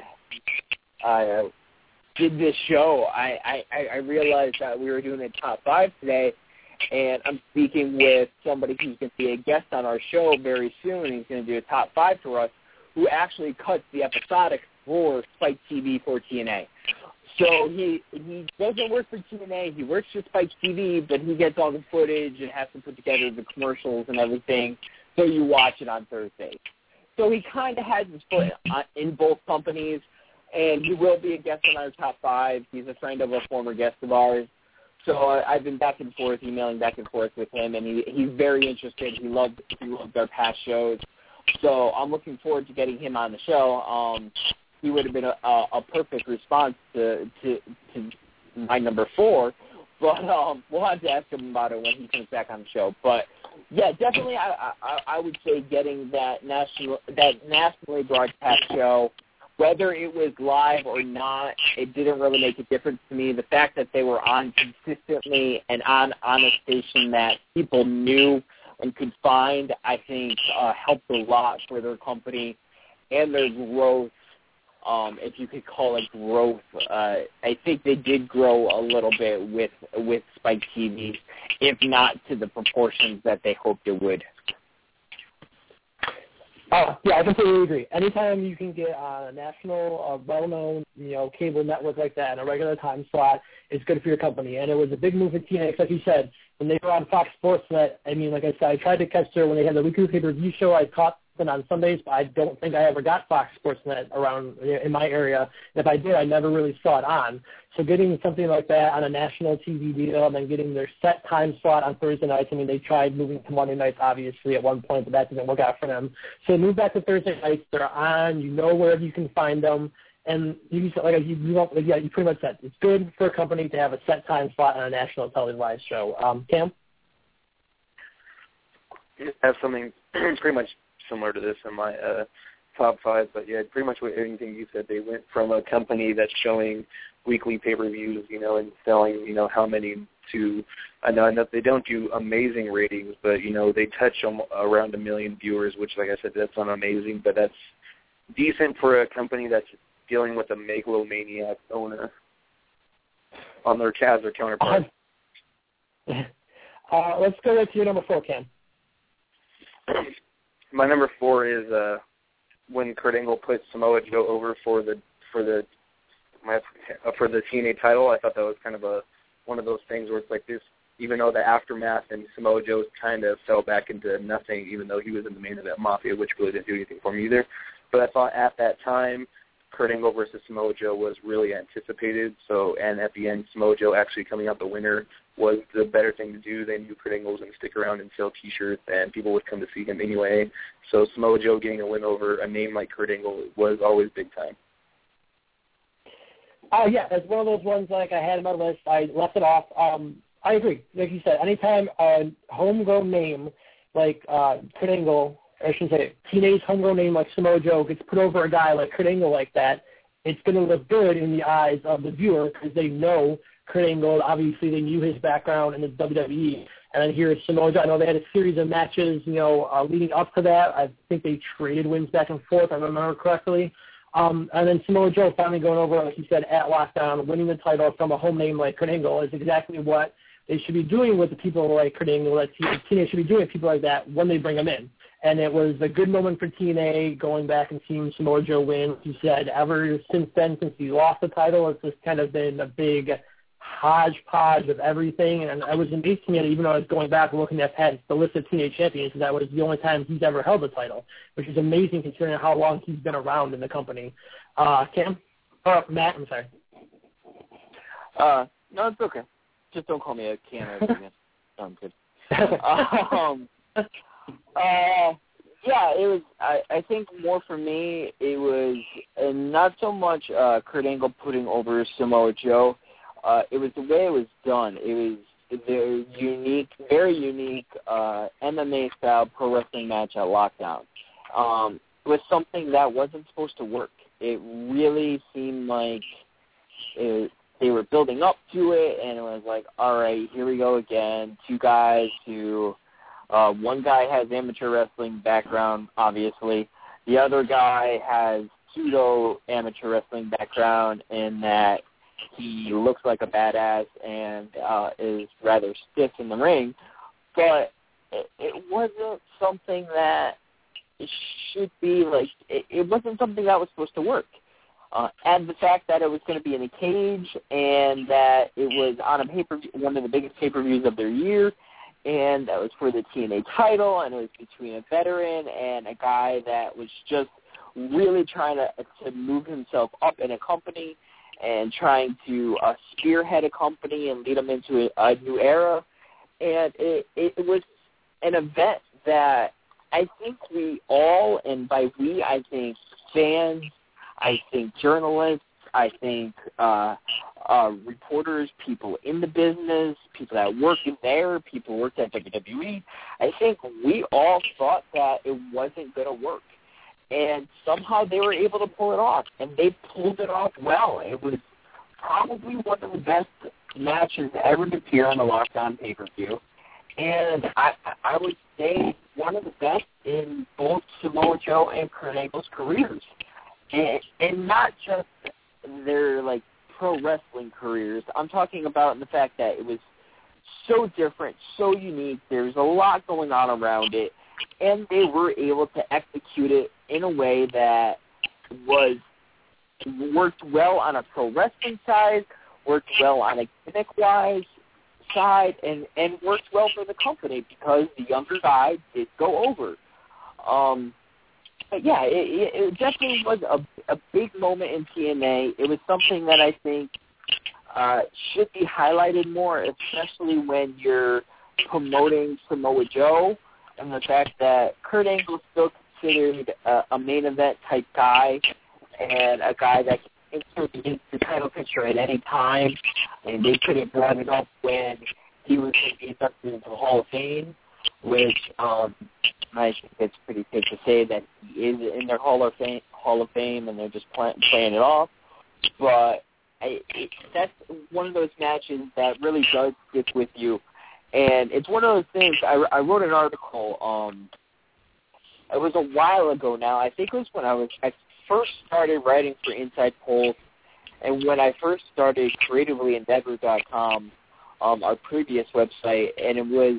did this show, I realized that we were doing a top 5 today, and I'm speaking with somebody who's going to be a guest on our show very soon. He's going to do a top 5 for us, who actually cuts the episodic for Spike TV for TNA. So he doesn't work for TNA. He works for Spike TV, but he gets all the footage and has to put together the commercials and everything, so you watch it on Thursday. So he kind of has his foot in both companies, and he will be a guest on our top 5. He's a friend of a former guest of ours. So I've been back and forth, emailing back and forth with him, and he's very interested. He loved our past shows. So I'm looking forward to getting him on the show. He would have been a perfect response to my number 4, but we'll have to ask him about it when he comes back on the show. But yeah, definitely, I would say getting that nationally broadcast show, whether it was live or not, it didn't really make a difference to me. The fact that they were on consistently and on a station that people knew and could find, I think, helped a lot for their company and their growth. If you could call it growth, I think they did grow a little bit with Spike TV, if not to the proportions that they hoped it would. Yeah, I completely agree. Anytime you can get on a national, well-known, cable network like that in a regular time slot, it's good for your company. And it was a big move for TNA, like you said, when they were on Fox Sports Net. I mean, like I said, I tried to catch her when they had the weekly pay-per-view show. I caught them on Sundays, but I don't think I ever got Fox Sports Net around in my area. And if I did, I never really saw it on. So getting something like that on a national TV deal and then getting their set time slot on Thursday nights. I mean, they tried moving to Monday nights, obviously, at one point, but that didn't work out for them. So move back to Thursday nights. They're on. You know where you can find them. And you pretty much said it's good for a company to have a set time slot on a national televised show. Cam? I have something pretty much similar to this in my top 5, but yeah, pretty much with anything you said, they went from a company that's showing weekly pay-per-views, and selling, how many to, I know that they don't do amazing ratings, but, they touch around 1 million viewers, which, like I said, that's not amazing, but that's decent for a company that's dealing with a megalomaniac owner on their as their counterpart. Let's go to your number 4, Cam. My number 4 is when Kurt Angle put Samoa Joe over for the TNA title. I thought that was kind of one of those things where it's like this, even though the aftermath and Samoa Joe kind of fell back into nothing, even though he was in the main event Mafia, which really didn't do anything for me either. But I thought at that time, Kurt Angle versus Samoa Joe was really anticipated. So, and at the end, Samoa Joe actually coming out the winner was the better thing to do. They knew Kurt Angle was going to stick around and sell T-shirts, and people would come to see him anyway. So Samoa Joe getting a win over a name like Kurt Angle was always big time. Yeah, it's one of those ones like I had on my list. I left it off. I agree. Like you said, anytime a homegrown name like Kurt Angle, or I shouldn't say TNA's homegrown name like Samoa Joe gets put over a guy like Kurt Angle like that, it's going to look good in the eyes of the viewer because they know Kurt Angle. Obviously, they knew his background in the WWE. And then here's Samoa Joe. I know they had a series of matches, leading up to that. I think they traded wins back and forth, if I remember correctly. And then Samoa Joe finally going over, like you said, at Lockdown, winning the title from a home name like Kurt Angle is exactly what they should be doing with the people like Kurt Angle, that TNA should be doing with people like that when they bring them in. And it was a good moment for TNA going back and seeing Samoa Joe win. Like you said, ever since then, since he lost the title, it's just kind of been a big hodgepodge of everything. And I was amazed to me that even though I was going back and looking at the list of TNA champions, that was the only time he's ever held the title, which is amazing considering how long he's been around in the company. Cam? Matt, I'm sorry. No, it's okay. Just don't call me a Cam ever again. No, I'm good. Yeah, it was. I think more for me, it was not so much Kurt Angle putting over Samoa Joe. It was the way it was done. It was the unique, very unique MMA-style pro wrestling match at Lockdown. It was something that wasn't supposed to work. It really seemed like they were building up to it, and it was like, all right, here we go again. Two guys who, one guy has amateur wrestling background, obviously. The other guy has pseudo-amateur wrestling background in that he looks like a badass and is rather stiff in the ring. But it wasn't something that should be like, it wasn't something that was supposed to work. And the fact that it was going to be in a cage and that it was on a pay-per-view, one of the biggest pay-per-views of their year, and that was for the TNA title, and it was between a veteran and a guy that was just really trying to move himself up in a company and trying to spearhead a company and lead them into a new era. And it was an event that I think we all, and by we I think fans, I think journalists, I think reporters, people in the business, people that work in there, people who worked at WWE, I think we all thought that it wasn't going to work. And somehow they were able to pull it off, and they pulled it off well. It was probably one of the best matches ever to appear on the Lockdown pay-per-view. And I would say one of the best in both Samoa Joe and Kurt Angle's careers. And not just their, like, pro wrestling careers. I'm talking about the fact that it was so different, so unique. There's a lot going on around it, and they were able to execute it in a way that worked well on a pro wrestling side, worked well on a gimmick-wise side, and worked well for the company because the younger guy did go over. But yeah, it definitely was a big moment in TNA. It was something that I think should be highlighted more, especially when you're promoting Samoa Joe, and the fact that Kurt Angle is still considered a main event type guy and a guy that can insert into the title picture at any time. And they could have brought it up when he was going to be inducted into the Hall of Fame, which I think it's pretty safe to say that he is in their Hall of Fame, and they're just playing it off. But that's one of those matches that really does stick with you. And it's one of those things, I wrote an article, it was a while ago now. I think it was when I first started writing for Inside Pulse, and when I first started CreativelyEndeavor.com, our previous website, and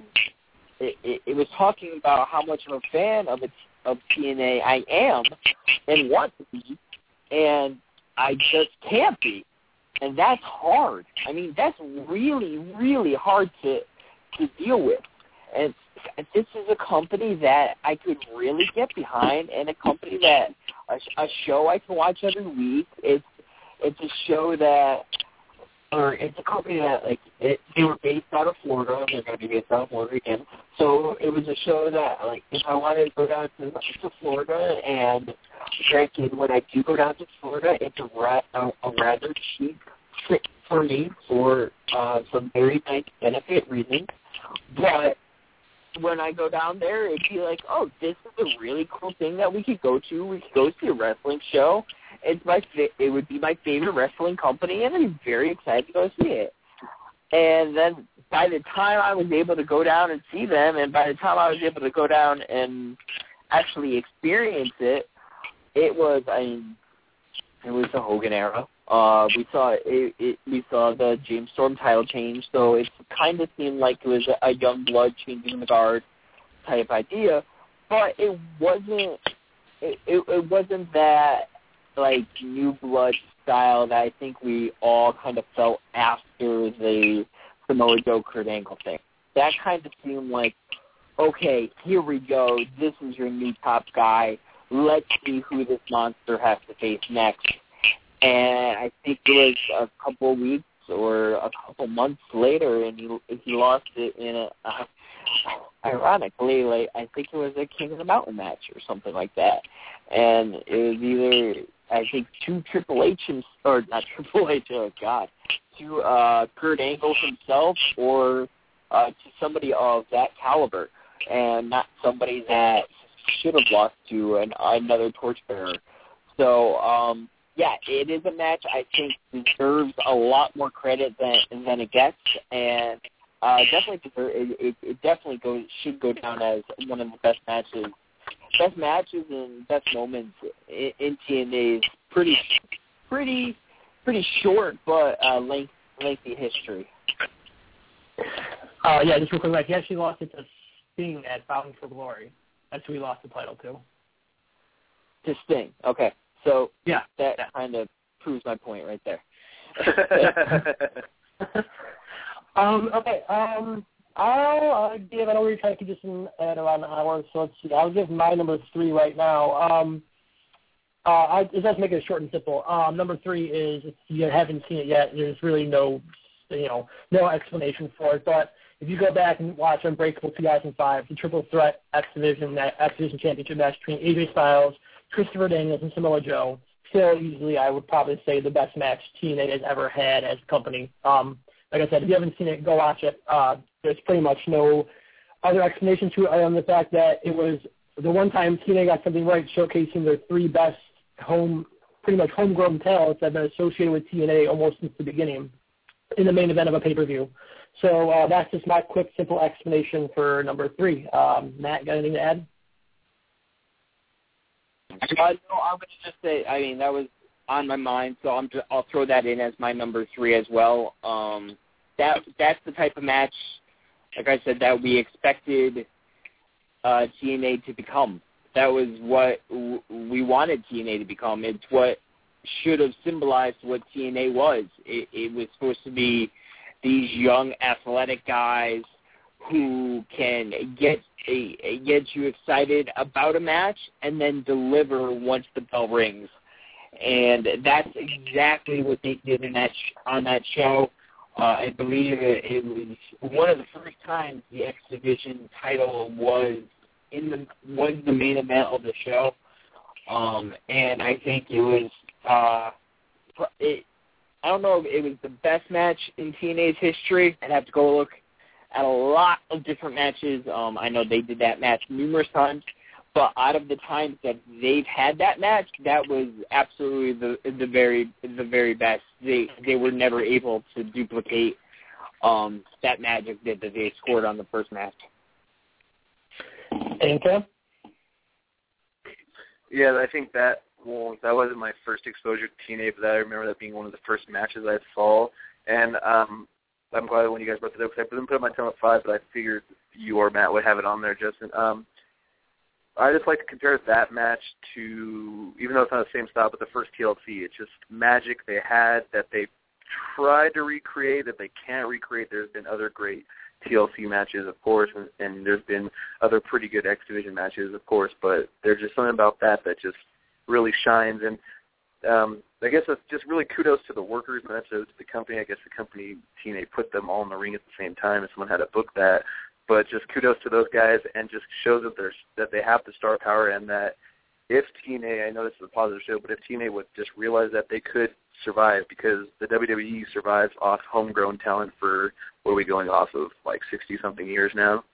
it was talking about how much of a fan of TNA I am and want to be, and I just can't be. And that's hard. I mean, that's really, really hard to deal with. And this is a company that I could really get behind, and a company that a show I can watch every week. It's a show that, or it's a company that they were based out of Florida. They're going to be based out of Florida again. So it was a show that, if I wanted to go down to Florida, and granted, when I do go down to Florida, it's a rather cheap trip for me for some very nice benefit reasons. But when I go down there, it'd be like, oh, this is a really cool thing that we could go to. We could go see a wrestling show. It would be my favorite wrestling company, and I'm very excited to go see it. And then by the time I was able to go down and see them, and by the time I was able to go down and actually experience it, it was, It was the Hogan era. We saw the James Storm title change, so it kind of seemed like it was a young blood changing the guard type idea, but it wasn't. It wasn't that like new blood style that I think we all kind of felt after the Samoa Joe Kurt Angle thing. That kind of seemed like, okay, here we go. This is your new top guy. Let's see who this monster has to face next. And I think it was a couple of weeks or a couple months later, and he lost it in ironically, like I think it was a King of the Mountain match or something like that. And it was either, I think, to Kurt Angle himself or to somebody of that caliber, and not somebody that should have lost to another torchbearer. So, yeah, it is a match I think deserves a lot more credit than it gets, and it definitely should go down as one of the best matches and best moments in TNA's pretty short but lengthy history. Yeah, just real quick, like, he actually lost it to Sting at Bound for Glory. That's who he lost the title to. To Sting. Okay, so yeah, that kind of proves my point right there. Okay. I'll give. I know we're trying to keep this in at around an hour, so let's see. I'll give my number 3 right now. Let's make it short and simple. Number 3 is, if you haven't seen it yet, there's really no explanation for it. But if you go back and watch Unbreakable 2005, the Triple Threat X Division Championship match between AJ Styles, Christopher Daniels, and Samoa Joe, still easily, I would probably say, the best match TNA has ever had as a company. Like I said, if you haven't seen it, go watch it. There's pretty much no other explanation to it other than the fact that it was the one time TNA got something right, showcasing their 3 best pretty much homegrown talents that have been associated with TNA almost since the beginning in the main event of a pay-per-view. So that's just my quick, simple explanation for number 3. Matt, got anything to add? No, I'm going to just say, I mean, that was on my mind, so I'll throw that in as my number 3 as well. That's the type of match, like I said, that we expected TNA to become. That was what we wanted TNA to become. It's what should have symbolized what TNA was. It was supposed to be these young, athletic guys who can get you excited about a match and then deliver once the bell rings. And that's exactly what they did on that show. I believe it was one of the first times the X Division title was the main event of the show. And I think it was I don't know if it was the best match in TNA's history. I'd have to go look at a lot of different matches. I know they did that match numerous times, but out of the times that they've had that match, that was absolutely the very best. They were never able to duplicate that magic that they scored on the first match. Anka? Yeah, I think that wasn't my first exposure to TNA, but I remember that being one of the first matches I saw. And I'm glad when you guys brought that up, because I didn't put it on my top 5, but I figured you or Matt would have it on there, Justin. I just like to compare that match to, even though it's not the same style, but the first TLC. It's just magic they had that they tried to recreate that they can't recreate. There's been other great TLC matches, of course, and there's been other pretty good X Division matches, of course, but there's just something about that just really shines. And I guess that's just really kudos to the workers, and that's to the company. I guess the company, TNA, put them all in the ring at the same time, and someone had to book that. But just kudos to those guys, and just shows that they have the star power, and that if TNA, I know this is a positive show, but if TNA would just realize that they could survive, because the WWE survives off homegrown talent for, what are we going off of, like 60-something years now?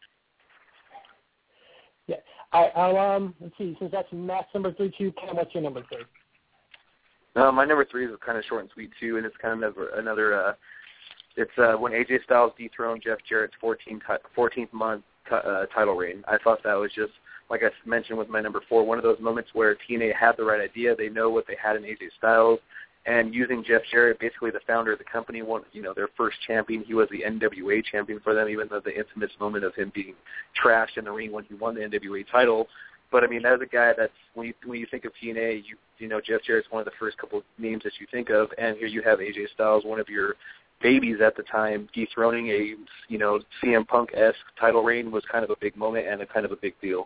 Yeah. I'll let's see, since that's Matt's number 3 too, Cam, what's your number 3? My number 3 is kind of short and sweet too, and it's kind of another it's when AJ Styles dethroned Jeff Jarrett's 14th month title reign. I thought that was just like I mentioned with my number 4, one of those moments where TNA had the right idea. They know what they had in AJ Styles. And using Jeff Jarrett, basically the founder of the company, won, their first champion. He was the NWA champion for them, even though the infamous moment of him being trashed in the ring when he won the NWA title. But, I mean, that is a guy that's, when you think of TNA, Jeff Jarrett's one of the first couple of names that you think of. And here you have AJ Styles, one of your babies at the time, dethroning a, CM Punk-esque title reign was kind of a big moment and a kind of a big deal.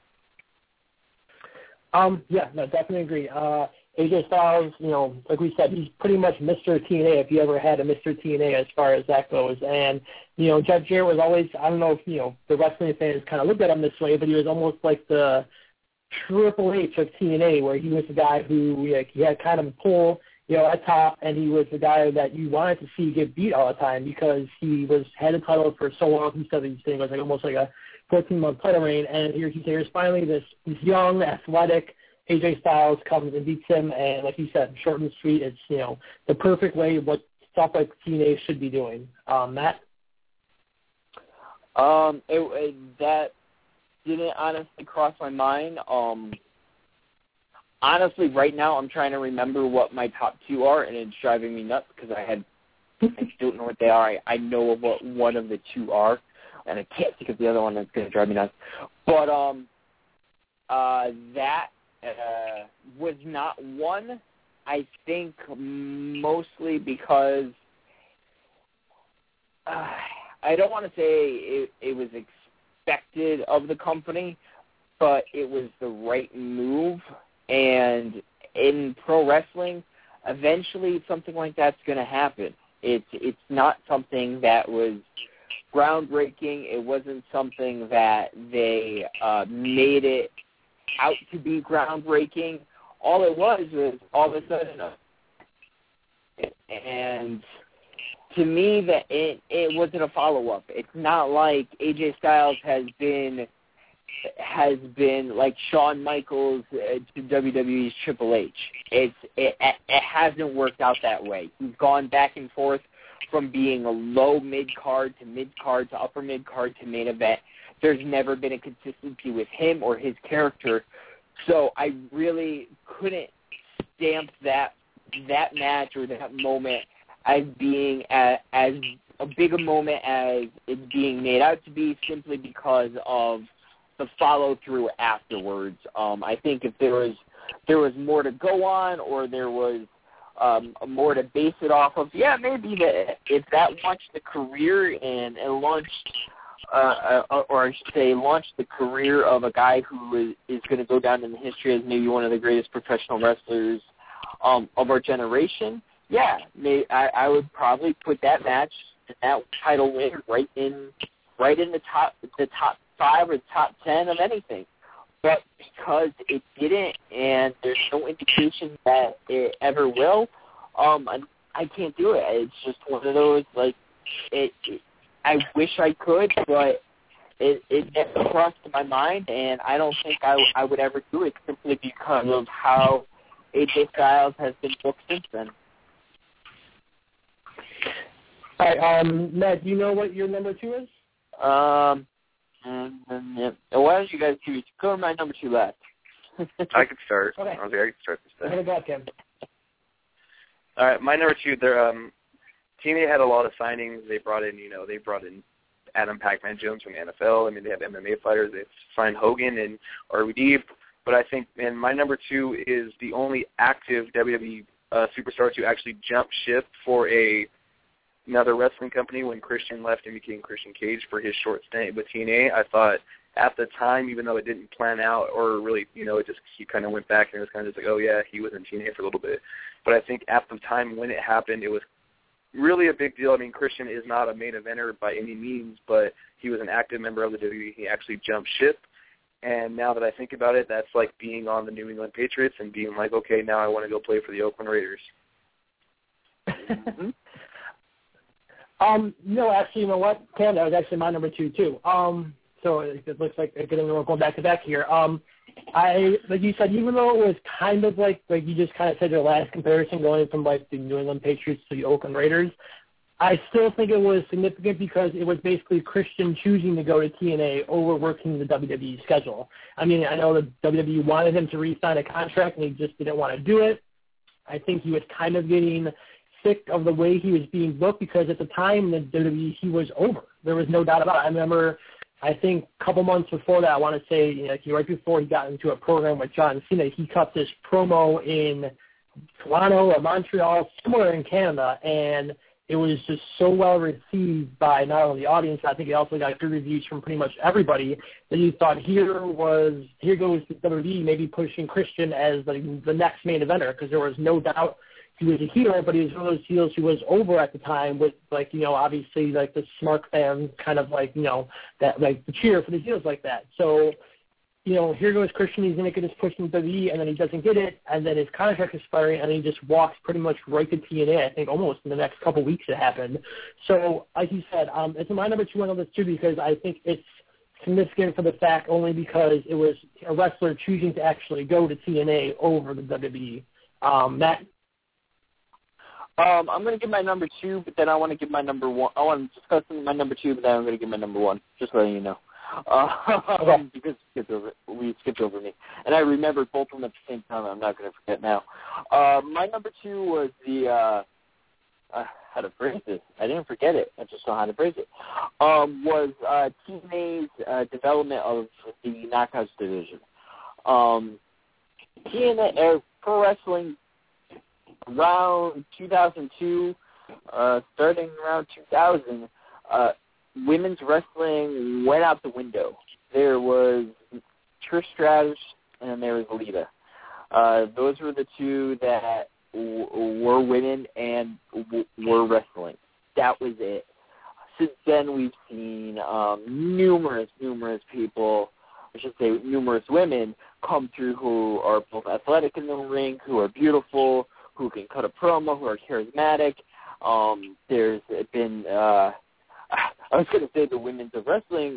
Yeah, no, definitely agree. AJ Styles, like we said, he's pretty much Mr. TNA if you ever had a Mr. TNA as far as that goes. And, Jeff Jarrett was always, I don't know if, the wrestling fans kind of looked at him this way, but he was almost like the Triple H of TNA, where he was the guy who, he had kind of a pull, at top, and he was the guy that you wanted to see get beat all the time because he had a title for so long. He said it was like almost like a 14-month title reign, and here's finally this young, athletic AJ Styles comes and beats him, and like you said, short and sweet. It's the perfect way of what stuff like TNA should be doing. Matt, that didn't honestly cross my mind. Honestly, right now I'm trying to remember what my top 2 are, and it's driving me nuts because I don't know what they are. I know of what one of the 2 are, and I can't think of the other one that's going to drive me nuts. But that was not one, I think, mostly because I don't want to say it was expected of the company, but it was the right move. And in pro wrestling, eventually something like that's going to happen. It's not something that was groundbreaking. It wasn't something that they made it out to be groundbreaking. All it was all of a sudden, and to me, that it wasn't a follow-up. It's not like AJ Styles has been like Shawn Michaels to WWE's Triple H. It hasn't worked out that way. He's gone back and forth from being a low mid-card to mid-card to upper mid-card to main event. There's never been a consistency with him or his character. So I really couldn't stamp that match or that moment as being as a big a moment as it's being made out to be, simply because of the follow-through afterwards. I think if there was more to go on, or there was more to base it off of, yeah, maybe that if that launched the career and launched, or I should say, launched the career of a guy who is going to go down in the history as maybe one of the greatest professional wrestlers of our generation, yeah, I would probably put that match and that title win right in the top 5 or top 10 of anything. But because it didn't, and there's no indication that it ever will, I can't do it. It's just one of those, like, I wish I could, but it never crossed my mind, and I don't think I would ever do it, simply because of how AJ Styles has been booked since then. All right, Matt, do you know what your number 2 is? Why don't you guys go to my number 2 last? I can start. Okay. I can start this time. Go ahead, Kim. All right, my number 2. TNA had a lot of signings. They brought in Adam Pac-Man Jones from the NFL. I mean, they have MMA fighters. They signed Hogan and RVD. But I think, and my number 2 is the only active WWE superstar to actually jump ship for another wrestling company when Christian left and became Christian Cage for his short stint with TNA. I thought at the time, even though it didn't plan out or really, he kind of went back and it was kind of just like, oh yeah, he was in TNA for a little bit. But I think at the time when it happened, it was really a big deal. I mean, Christian is not a main eventer by any means, but he was an active member of the WWE. He actually jumped ship. And now that I think about it, that's like being on the New England Patriots and being like, okay, now I want to go play for the Oakland Raiders. No, actually, you know what, Cam, that was actually my number 2 too. So it looks like we're going back to back here. Like you said, even though it was kind of like you just kind of said your last comparison, going from like the New England Patriots to the Oakland Raiders, I still think it was significant because it was basically Christian choosing to go to TNA over working the WWE schedule. I mean, I know the WWE wanted him to re-sign a contract, and he just didn't want to do it. I think he was kind of getting sick of the way he was being booked because at the time, the WWE, he was over. There was no doubt about it. I remember, I think a couple months before that, I want to say, right before he got into a program with John Cena, he cut this promo in Toronto or Montreal, somewhere in Canada, and it was just so well received by not only the audience, I think it also got good reviews from pretty much everybody, that you thought here goes the WWE maybe pushing Christian as the next main eventer, because there was no doubt he was a heel, but he was one of those heels who was over at the time with, obviously, the smart fans kind of that, the cheer for the heels like that. So, here goes Christian, he's going to get his push in WWE, and then he doesn't get it, and then his contract is expiring, and he just walks pretty much right to TNA, I think almost in the next couple weeks it happened. So, like you said, it's my number 2 on this too, because I think it's significant for the fact only because it was a wrestler choosing to actually go to TNA over the WWE. Matt? I'm going to give my number 2, but then I want to give my number 1. I want to discuss my number 2, but then I'm going to give my number 1, just letting you know. Because we skipped over me. And I remembered both of them at the same time. I'm not going to forget now. My number 2 was how to phrase this. I didn't forget it. I just know how to phrase it. Was TNA's development of the Knockouts division. TNA, Pro Wrestling, around 2002, starting around 2000, women's wrestling went out the window. There was Trish Stratus and there was Lita. Those were the two that were women and were wrestling. That was it. Since then, we've seen numerous people, I should say numerous women, come through who are both athletic in the ring, who are beautiful, who can cut a promo, who are charismatic. There's been... I was going to say the Women's of Wrestling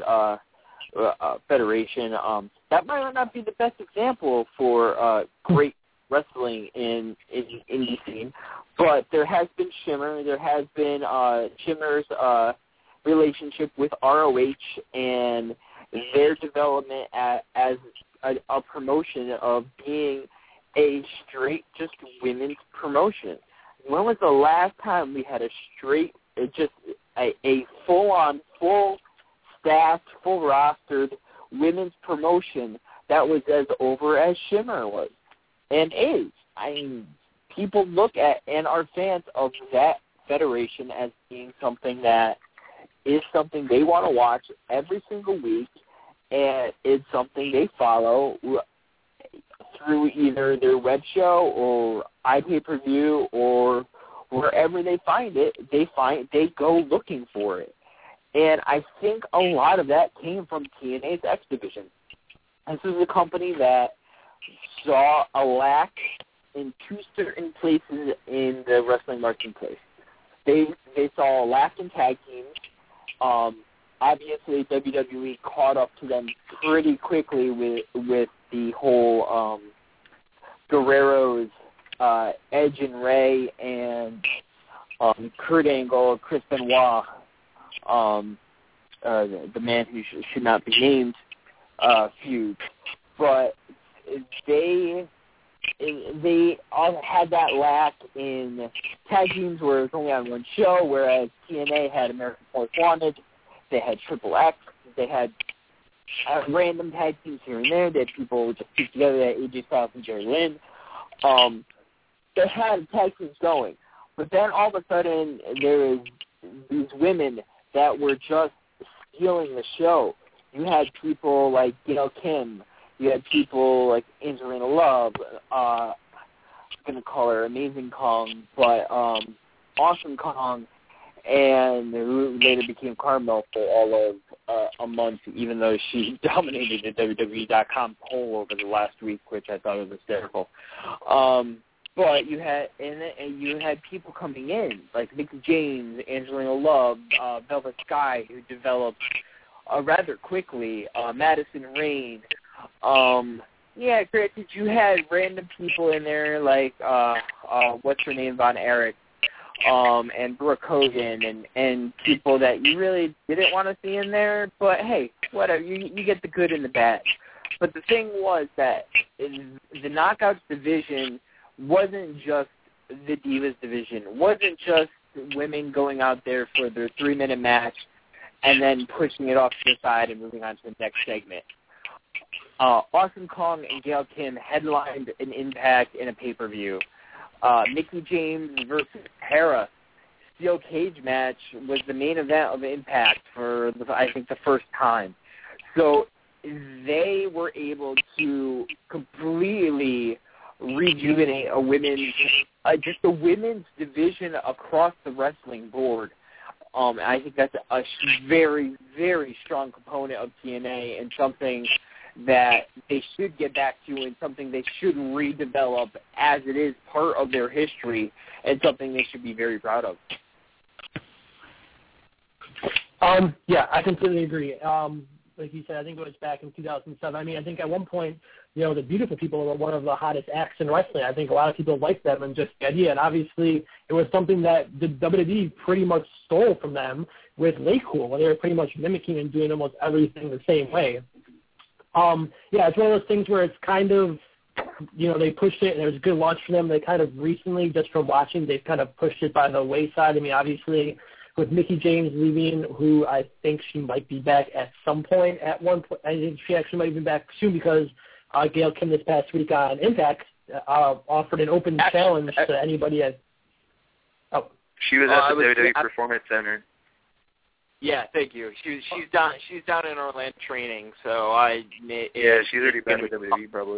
Federation. That might not be the best example for great wrestling in the indie scene, but there has been Shimmer. There has been Shimmer's relationship with ROH and their development as a promotion of being a straight just women's promotion. When was the last time we had a straight, just a full-on, full-staffed, full-rostered women's promotion that was as over as Shimmer was and is? I mean, people look at and are fans of that federation as being something that is something they want to watch every single week, and it's something they follow through either their web show or iPay-per-view or wherever they find it, they go looking for it. And I think a lot of that came from TNA's X Division. This is a company that saw a lack in 2 certain places in the wrestling marketplace. They saw a lack in tag teams. Obviously, WWE caught up to them pretty quickly with the whole Guerrero's Edge and Ray and Kurt Angle, Chris Benoit, the man who should not be named, feud. But they all had that lack in tag teams where it was only on one show, whereas TNA had American Most Wanted, they had Triple X, they had random tag teams here and there. They had people just stick together, they had AJ Styles and Jerry Lynn. They had tag teams going. But then all of a sudden, there was these women that were just stealing the show. You had people like Gail Kim. You had people like Angelina Love. I'm going to call her Amazing Kong, but Awesome Kong, and who later became Carmel for all of a month, even though she dominated the WWE.com poll over the last week, which I thought was hysterical. But you had people coming in like Mickie James, Angelina Love, Velvet Sky, who developed rather quickly. Madison Rayne. Yeah, granted, you had random people in there like what's her name, Von Erich. and Brooke Hogan and people that you really didn't want to see in there. But, hey, whatever. You get the good and the bad. But the thing was that the Knockouts division wasn't just the Divas division. It wasn't just women going out there for their 3-minute match and then pushing it off to the side and moving on to the next segment. Awesome Kong and Gail Kim headlined an Impact in a pay-per-view. Mickie James versus Hera steel cage match was the main event of Impact for, I think, the first time. So they were able to completely rejuvenate a women's division across the wrestling board. I think that's a very, very strong component of TNA and something that they should get back to and something they should redevelop as it is part of their history and something they should be very proud of. Yeah, I completely agree. Like you said, I think it was back in 2007. I mean, I think at one point, the Beautiful People were one of the hottest acts in wrestling. I think a lot of people liked them and just the idea. And obviously, it was something that the WWE pretty much stole from them with Lay Cool, where they were pretty much mimicking and doing almost everything the same way. Yeah, it's one of those things where it's kind of, they pushed it and it was a good launch for them. They kind of recently, just from watching, they've kind of pushed it by the wayside. I mean, obviously, with Mickie James leaving, who I think she might be back at some point. At one point, I think she actually might be back soon because Gail Kim this past week on Impact offered an open challenge to anybody at. Oh, she was at the WWE Performance Center. Yeah, thank you. She's down in Orlando training, so she's already been with WWE probably.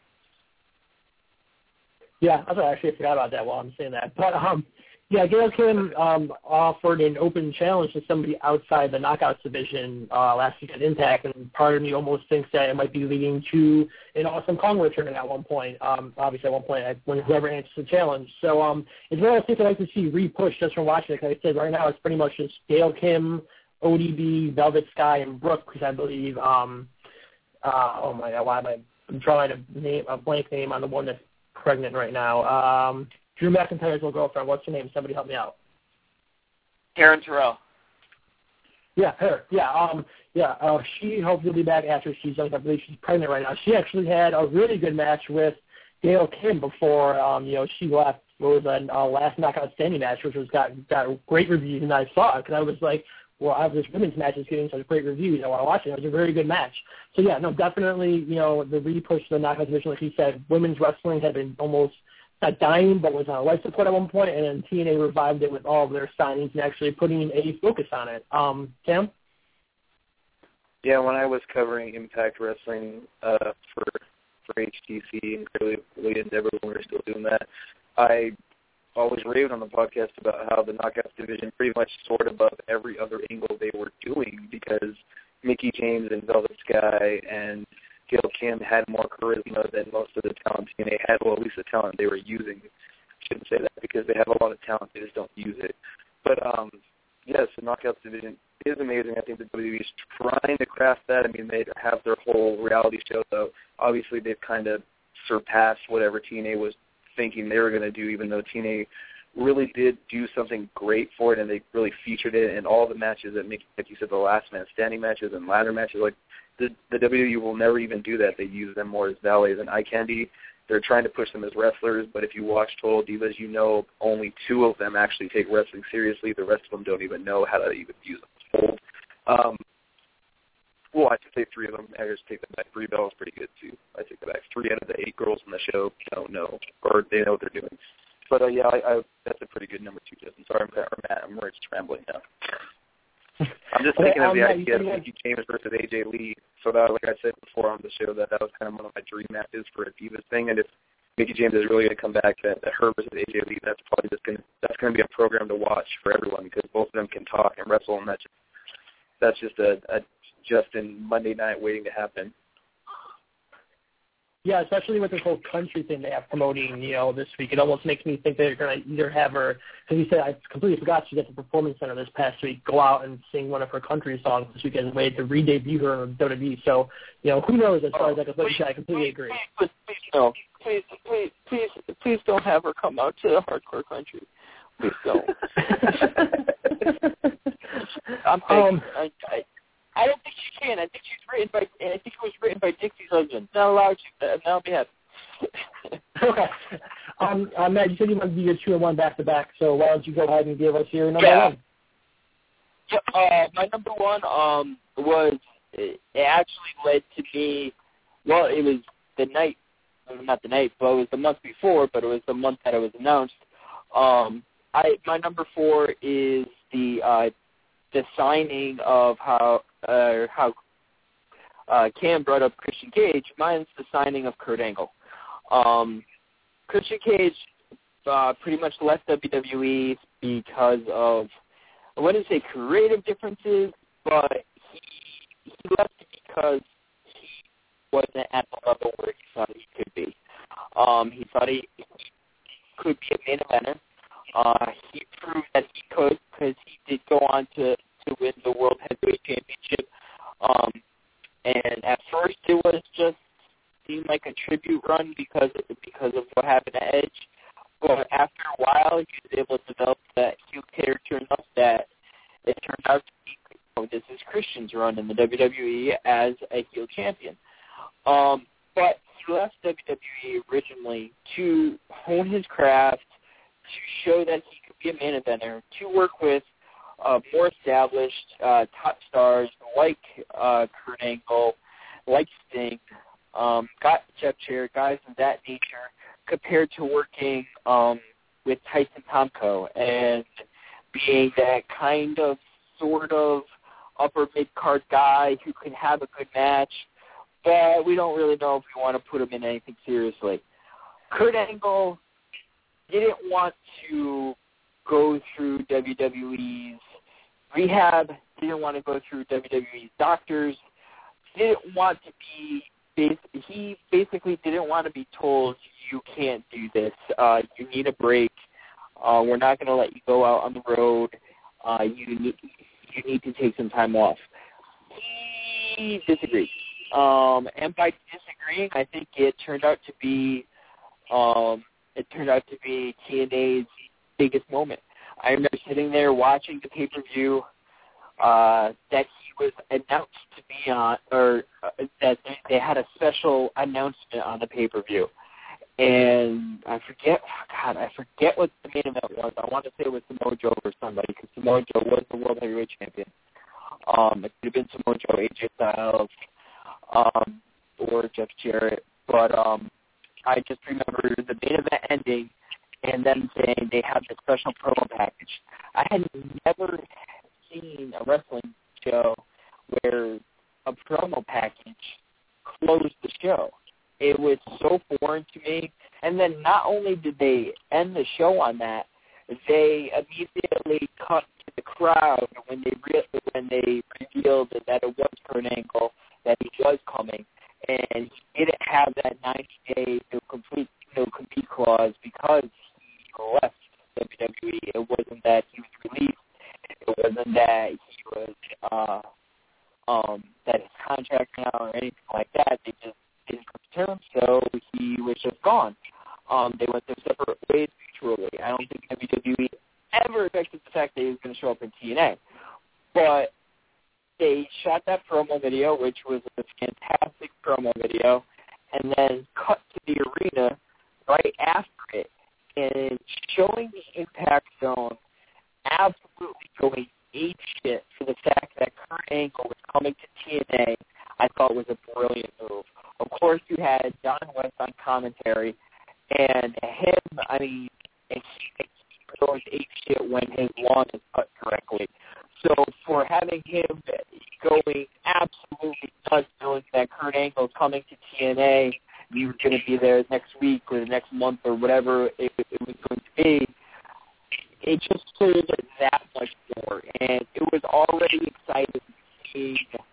Yeah, I forgot about that while I'm saying that, but yeah, Gail Kim offered an open challenge to somebody outside the Knockouts division last week at Impact, and part of me almost thinks that it might be leading to an Awesome Kong return at one point. Obviously, at one point, when whoever answers the challenge. So it's one of those things I'd like to see re-pushed just from watching it. Like I said, right now it's pretty much just Gail Kim, ODB, Velvet Sky, and Brooke, because I believe, oh my God, why am I'm drawing a blank name on the one that's pregnant right now. Drew McIntyre's little girlfriend. What's her name? Somebody help me out. Karen Terrell. Yeah, her. Yeah, she hopefully will be back after she's done. I believe she's pregnant right now. She actually had a really good match with Gail Kim before, she left. What was a last Knockout Standing match, which got great reviews, and I saw it because I was like, well, I have this women's match is getting such great reviews. I want to watch it. It was a very good match. So yeah, no, definitely, the re-push to the Knockout division, like you said, women's wrestling had been almost not dying, but was on life support at one point, and then TNA revived it with all of their signings and actually putting a focus on it. Cam? Yeah, when I was covering Impact Wrestling for HTC and Clearly Endeavor when we were still doing that, I always raved on the podcast about how the Knockouts division pretty much soared above every other angle they were doing because Mickie James and Velvet Sky and Gail Kim had more charisma than most of the talent TNA had, well, at least the talent they were using. I shouldn't say that because they have a lot of talent, they just don't use it. But, yes, the Knockouts division is amazing. I think the WWE is trying to craft that. I mean, they have their whole reality show, so obviously they've kind of surpassed whatever TNA was thinking they were going to do, even though TNA really did do something great for it, and they really featured it in all the matches that make, like you said, the last man standing matches and ladder matches. Like, the WWE will never even do that. They use them more as valets and eye candy. They're trying to push them as wrestlers, but if you watch Total Divas, only 2 of them actually take wrestling seriously. The rest of them don't even know how to even use them. Well, I should say 3 of them. I just take them back. Brie Bell is pretty good, too. I take them back. 3 out of the 8 girls on the show don't know, or they know what they're doing. But, that's a pretty good number, too, Justin. Sorry, I'm just rambling now. I'm just thinking of the idea of Mickie James versus AJ Lee. So that, like I said before on the show, that was kind of one of my dream matches for a Divas thing. And if Mickie James is really going to come back, that her versus AJ Lee, that's probably that's going to be a program to watch for everyone because both of them can talk and wrestle, and that's just a Justin Monday night waiting to happen. Yeah, especially with this whole country thing they have promoting, this week. It almost makes me think they're going to either have her, because you said I completely forgot she was at the Performance Center this past week, go out and sing one of her country songs this week as a way to re-debut her in WWE. So, who knows as far as I completely agree. Please don't have her come out to hardcore country. Please don't. I'm begging. I don't think she can. I think it was written by Dixie's husband. Not allowed to. Now be happy. Okay. Matt, you said you wanted to do your 2 and 1 back-to-back, so why don't you go ahead and give us your number one? Yep. My number one was, it actually led to me, well, it was the night, not the night, but it was the month before, but it was the month that it was announced. My number 4 is the signing of how Cam brought up Christian Cage. Mine's the signing of Kurt Angle. Christian Cage pretty much left WWE because of, I wouldn't say creative differences, but he left it because he wasn't at the level where he thought he could be. He thought he could be a main eventer. He proved that he could because he did go on to win the World Heavyweight Championship. And at first it was just seemed like a tribute run because of what happened to Edge. But after a while, he was able to develop that heel character enough that it turned out to be, this is Christian's run in the WWE as a heel champion. But he left WWE originally to hone his craft, to show that he could be a main eventer, to work with more established top stars like Kurt Angle, like Sting, got Jeff Jarrett, guys of that nature, compared to working with Tyson Tomko and being that kind of sort of upper mid-card guy who can have a good match, but we don't really know if we want to put him in anything seriously. Kurt Angle didn't want to go through WWE's rehab, didn't want to go through WWE's doctors, didn't want to be, he basically didn't want to be told, you can't do this, you need a break, we're not going to let you go out on the road, you need to take some time off. He disagreed. And by disagreeing, I think it turned out to be TNA's biggest moment. I remember sitting there watching the pay-per-view that he was announced to be on, or that they had a special announcement on the pay-per-view. And I forget what the main event was. I want to say it was Samoa Joe or somebody, because Samoa Joe was the World Heavyweight Champion. It could have been Samoa Joe, AJ Styles, or Jeff Jarrett. But I just remember the main event ending and then saying they have this special promo package. I had never seen a wrestling show where a promo package closed the show. It was so foreign to me. And then not only did they end the show on that, they immediately cut to the crowd when they revealed that it was Kurt Angle, that he was coming, and he didn't have that 90-day no compete clause because he left WWE. It wasn't that he was released. It wasn't that he was that his contract now or anything like that. They just didn't come to terms, so he was just gone. They went their separate ways mutually. I don't think WWE ever affected the fact that he was going to show up in TNA. But they shot that promo video, which was a fantastic promo video, and then cut to the arena right after it, and showing the Impact Zone absolutely going apeshit for the fact that Kurt Angle was coming to TNA, I thought was a brilliant move. Of course, you had Don West on commentary, and him, I mean, he goes apeshit when his lawn is cut correctly. So for having him going absolutely nuts, knowing that Kurt Angle is coming to TNA, he was going to be there next week or the next month or whatever it was going to be, it just sold it that much more. And it was already exciting seeing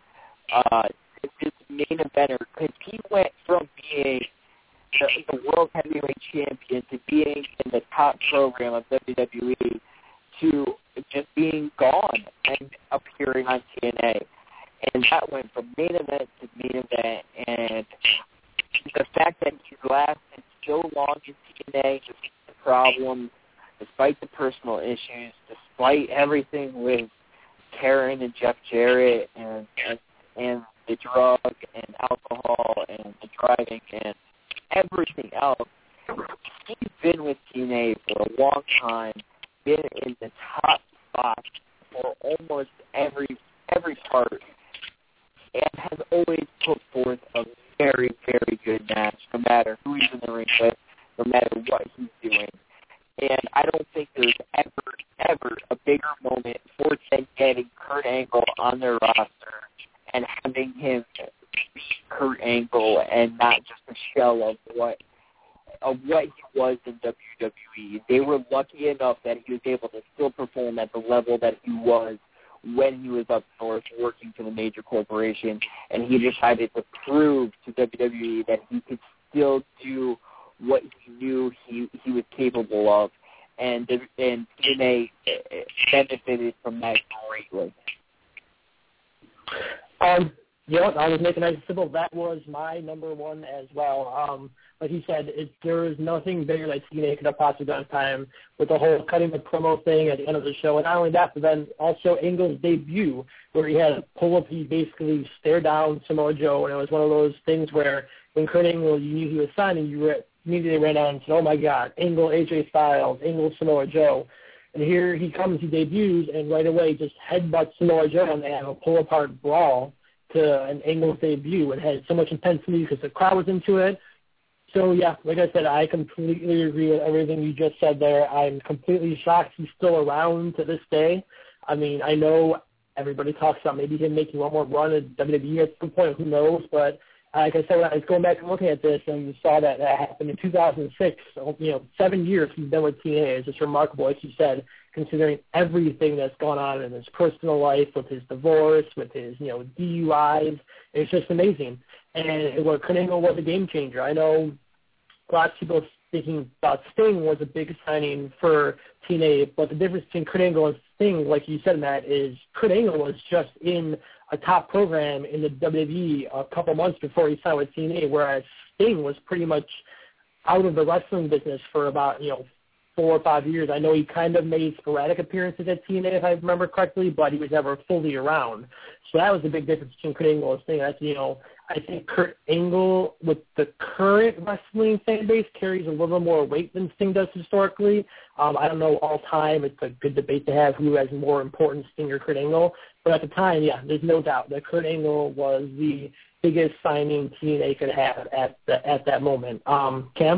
this main eventer, because he went from being the World Heavyweight Champion to being in the top program of WWE to just being gone and appearing on TNA. And that went from main event to main event. And the fact that he's lasted so long in TNA, despite the problems, despite the personal issues, despite everything with Karen and Jeff Jarrett and the drug and alcohol and the driving and everything else. He's been with TNA for a long time, been in the top spot for almost every part, and has always put forth a very, very good match, no matter who he's in the ring with, no matter what he's doing. And I don't think there's ever a bigger moment for them getting Kurt Angle on their roster and having him be Kurt Angle and not just a shell of what he was in WWE. They were lucky enough that he was able to still perform at the level that he was when he was up north working for the major corporation, and he decided to prove to WWE that he could still do what he knew he was capable of, and TNA benefited from that greatly. I was making it simple. That was my number one as well. Like he said, there was nothing bigger that TNA could have possibly done at the time with the whole cutting the promo thing at the end of the show. And not only that, but then also Angle's debut where he had a pull-up. He basically stared down Samoa Joe, and it was one of those things where when Kurt Angle, you knew he was signing, you immediately ran out and said, oh, my God, Angle, AJ Styles, Angle, Samoa Joe. And here he comes, he debuts, and right away just headbutts Samoa Joe, and they have a pull-apart brawl to an Angle's debut. It had so much intensity because the crowd was into it. So, yeah, like I said, I completely agree with everything you just said there. I'm completely shocked he's still around to this day. I mean, I know everybody talks about maybe him making one more run at WWE at some point. Who knows? But like I said, when I was going back and looking at this and saw that happened in 2006, 7 years he's been with TNA. It's just remarkable, as you said, considering everything that's gone on in his personal life with his divorce, with his, DUIs. It's just amazing. And Kurt Angle was a game changer. I know lots of people thinking about Sting was a big signing for TNA, but the difference between Kurt Angle and Sting, like you said, Matt, is Kurt Angle was just in a top program in the WWE a couple months before he signed with TNA, whereas Sting was pretty much out of the wrestling business for about, 4 or 5 years. I know he kind of made sporadic appearances at TNA, if I remember correctly, but he was never fully around. So that was the big difference between Kurt Angle and Sting. That's, I think Kurt Angle, with the current wrestling fan base, carries a little more weight than Sting does historically. I don't know all time. It's a good debate to have who has more importance, Sting or Kurt Angle. But at the time, yeah, there's no doubt that Kurt Angle was the biggest signing TNA could have at that moment. Cam?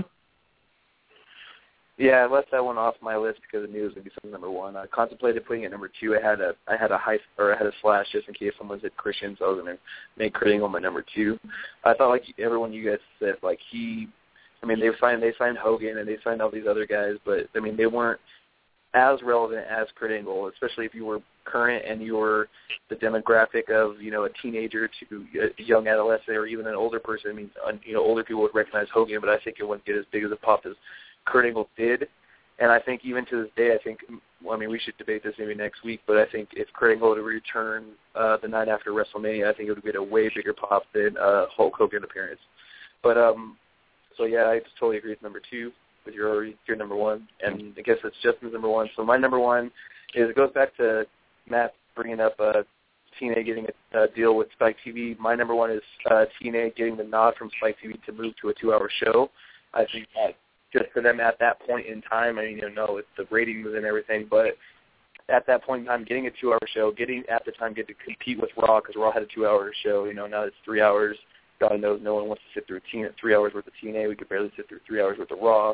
Yeah, I left that one off my list because I knew it was going to be something number one. I contemplated putting it number two. I had a slash just in case someone said Christian, so I was going to make Kurt Angle my number two. I thought, like everyone you guys said, they signed Hogan and they signed all these other guys, but they weren't as relevant as Kurt Angle, especially if you were current and you were the demographic of a teenager to a young adolescent or even an older person. Older people would recognize Hogan, but I think it wouldn't get as big of a pop as Kurt Angle did, and I think even to this day, we should debate this maybe next week, but I think if Kurt Angle were to return the night after WrestleMania, I think it would get a way bigger pop than Hulk Hogan appearance. But, I just totally agree with number two, with your number one, and I guess it's Justin's number one. So my number one is, it goes back to Matt bringing up TNA getting a deal with Spike TV. My number one is TNA getting the nod from Spike TV to move to a 2-hour show. I think that just for them at that point in time, it's the ratings and everything, but at that point in time, getting a 2-hour show, getting to compete with Raw, because Raw had a 2-hour show, now it's 3 hours. God knows no one wants to sit through 3 hours worth of TNA. We could barely sit through 3 hours worth of Raw,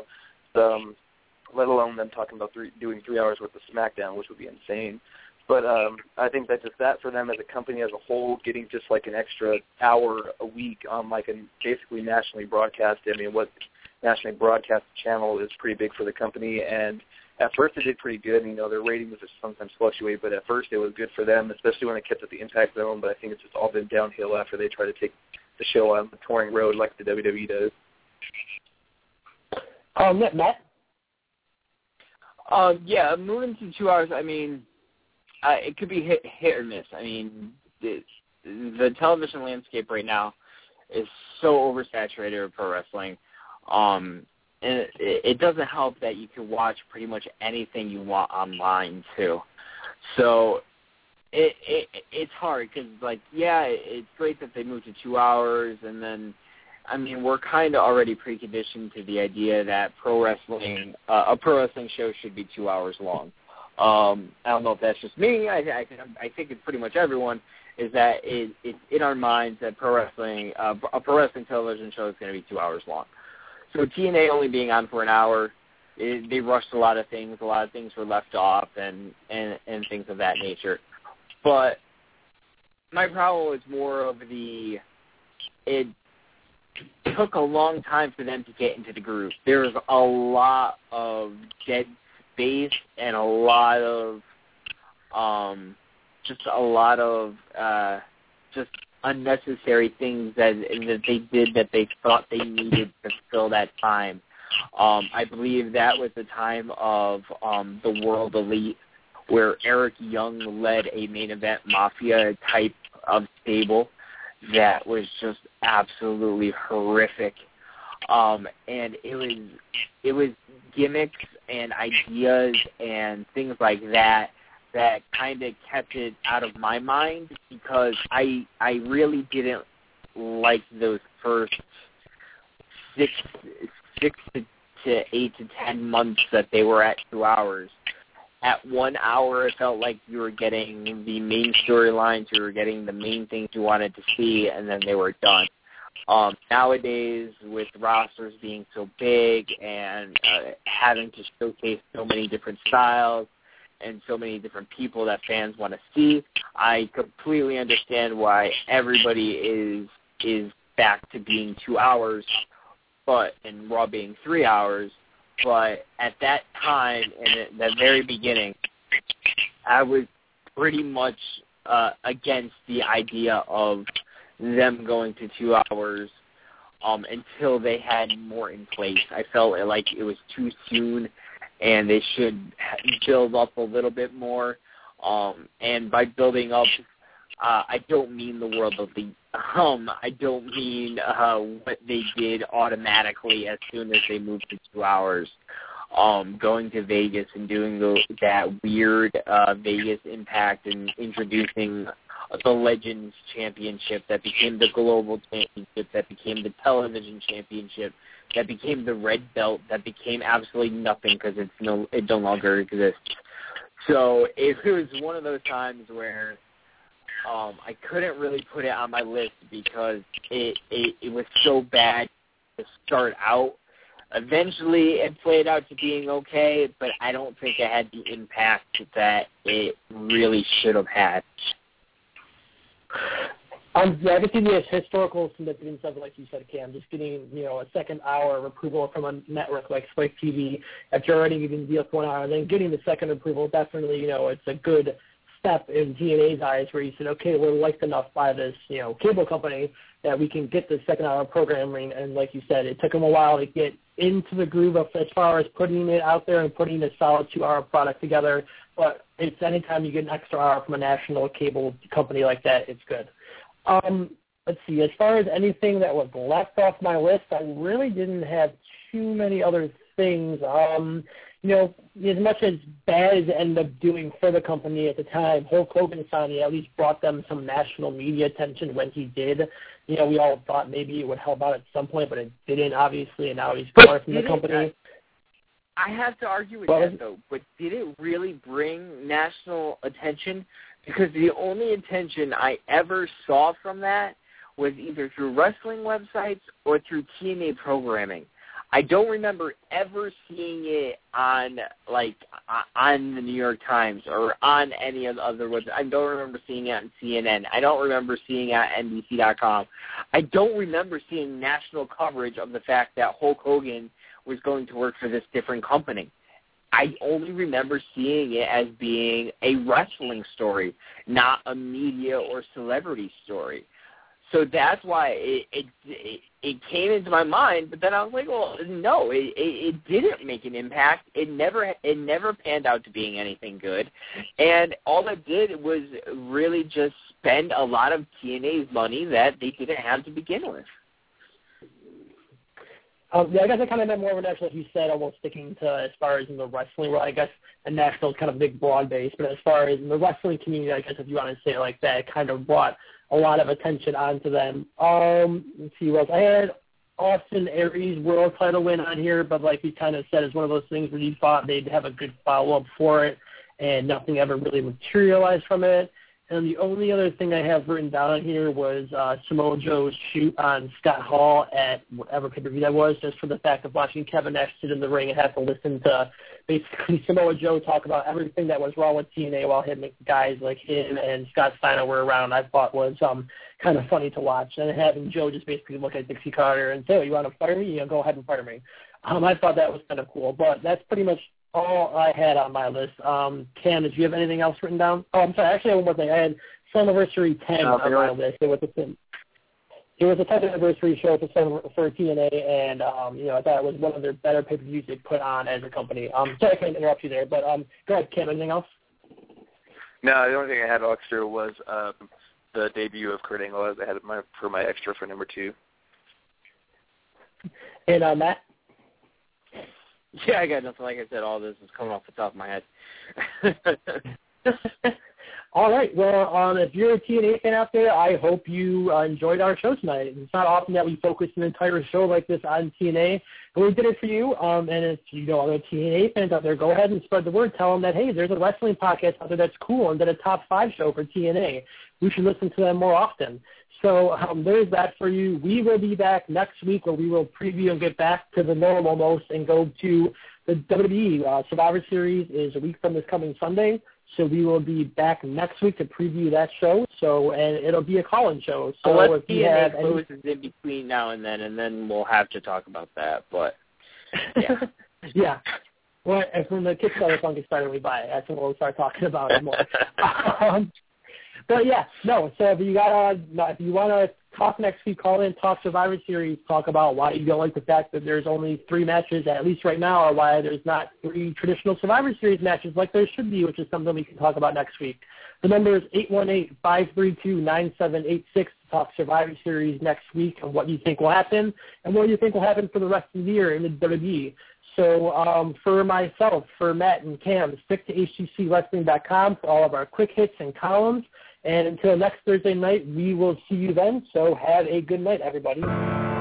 let alone them talking about doing 3 hours worth of SmackDown, which would be insane. But I think that just that for them as a company as a whole, getting just like an extra hour a week on like a basically nationally broadcast, what nationally broadcast channel is pretty big for the company, and at first it did pretty good. Their ratings just sometimes fluctuate, but at first it was good for them, especially when they kept at the Impact Zone, but I think it's just all been downhill after they try to take the show on the touring road like the WWE does. Matt? Moving to 2 hours, it could be hit or miss. The television landscape right now is so oversaturated with pro wrestling. it doesn't help that you can watch pretty much anything you want online too. So it's hard because, like, yeah, it's great that they moved to 2 hours, and then, I mean, we're kind of already preconditioned to the idea that a pro wrestling show should be 2 hours long. I don't know if that's just me. I think it's pretty much everyone. Is that it's in our minds that a pro wrestling television show is going to be 2 hours long. So TNA only being on for an hour, they rushed a lot of things. A lot of things were left off and things of that nature. But my problem is more of it took a long time for them to get into the groove. There was a lot of dead space and a lot of just unnecessary things that they did that they thought they needed to fill that time. I believe that was the time of the World Elite, where Eric Young led a main event mafia type of stable that was just absolutely horrific. And it was gimmicks and ideas and things like that kind of kept it out of my mind, because I really didn't like those first 6 to 8 to 10 months that they were at 2 hours. At 1 hour, it felt like you were getting the main storylines, you were getting the main things you wanted to see, and then they were done. Nowadays, with rosters being so big and having to showcase so many different styles and so many different people that fans want to see, I completely understand why everybody is back to being 2 hours, and Raw being 3 hours. But at that time, and at the very beginning, I was pretty much against the idea of them going to 2 hours until they had more in place. I felt like it was too soon, and they should build up a little bit more. And by building up, I don't mean the World Elite. I don't mean what they did automatically as soon as they moved to 2 hours. Going to Vegas and doing that weird Vegas Impact and introducing the Legends Championship that became the Global Championship, that became the Television Championship, that became the Red Belt, that became absolutely nothing because it no longer exists. So it was one of those times where I couldn't really put it on my list because it was so bad to start out. Eventually, it played out to being okay, but I don't think it had the impact that it really should have had. I can see the historical significance of it, like you said, Cam, just getting, a second hour of approval from a network like Spike TV after already getting the deal for 1 hour, then getting the second approval, definitely, it's a good step in TNA's eyes where you said, okay, we're liked enough by this, cable company that we can get the second hour programming. And like you said, it took them a while to get into the groove of as far as putting it out there and putting a solid 2 hour product together. But it's anytime you get an extra hour from a national cable company like that, it's good. Let's see, as far as anything that was left off my list, I really didn't have too many other things. As much as bad as it ended up doing for the company at the time, Hulk Hogan signing at least brought them some national media attention when he did. We all thought maybe it would help out at some point, but it didn't, obviously, and now he's far from the company. I have to argue with that, though, but did it really bring national attention? Because the only attention I ever saw from that was either through wrestling websites or through TNA programming. I don't remember ever seeing it on the New York Times or on any of the other websites. I don't remember seeing it on CNN. I don't remember seeing it on NBC.com. I don't remember seeing national coverage of the fact that Hulk Hogan was going to work for this different company. I only remember seeing it as being a wrestling story, not a media or celebrity story. So that's why it came into my mind, but then I was like, well, no, it didn't make an impact. It never panned out to being anything good, and all it did was really just spend a lot of TNA's money that they didn't have to begin with. Yeah, I guess I kind of meant more of a national, like you said, almost sticking to as far as in the wrestling world. I guess the national is kind of big, broad base, but as far as in the wrestling community, I guess if you want to say it like that, it kind of brought a lot of attention onto them. Let's see what else. I had Austin Aries world title win on here, but like we kind of said, it's one of those things where you thought they'd have a good follow-up for it, and nothing ever really materialized from it. And the only other thing I have written down here was Samoa Joe's shoot on Scott Hall at whatever pay-per-view that was, just for the fact of watching Kevin Nash sit in the ring and have to listen to basically Samoa Joe talk about everything that was wrong with TNA while guys like him and Scott Steiner were around, I thought was kind of funny to watch. And having Joe just basically look at Dixie Carter and say, oh, you want to fire me? You know, go ahead and fire me. I thought that was kind of cool. But that's pretty much all I had on my list. Cam, did you have anything else written down? Oh, I'm sorry. Actually, I have one more thing. I had Slammiversary 10 on my list. It was a 10th anniversary show for TNA, and I thought it was one of their better pay-per-views they put on as a company. Sorry I couldn't interrupt you there, but go ahead, Cam. Anything else? No, the only thing I had extra was the debut of Kurt Angle. I had for my extra for number 2. And Matt? Yeah, I got nothing. Like I said, all this is coming off the top of my head. All right. Well, if you're a TNA fan out there, I hope you enjoyed our show tonight. It's not often that we focus an entire show like this on TNA, but we did it for you. And if you know other TNA fans out there, go ahead and spread the word. Tell them that, hey, there's a wrestling podcast out there that's cool and did a top 5 show for TNA. We should listen to them more often. So there's that for you. We will be back next week where we will preview and get back to the normal most and go to the WWE. Survivor Series is a week from this coming Sunday. So we will be back next week to preview that show. And it'll be a call-in show. So let's see if closes in between now and then we'll have to talk about that. But yeah, yeah. Well, when the Kickstarter fund gets started, we buy it. That's when we'll start talking about it more. But yeah, no. So if you want to talk next week, call in, talk Survivor Series, talk about why you don't like the fact that there's only 3 matches, at least right now, or why there's not 3 traditional Survivor Series matches like there should be, which is something we can talk about next week. The number is 818-532-9786 to talk Survivor Series next week and what you think will happen and what you think will happen for the rest of the year in the WWE. So for myself, for Matt and Cam, stick to HCCWrestling.com for all of our quick hits and columns. And until next Thursday night, we will see you then. So have a good night, everybody.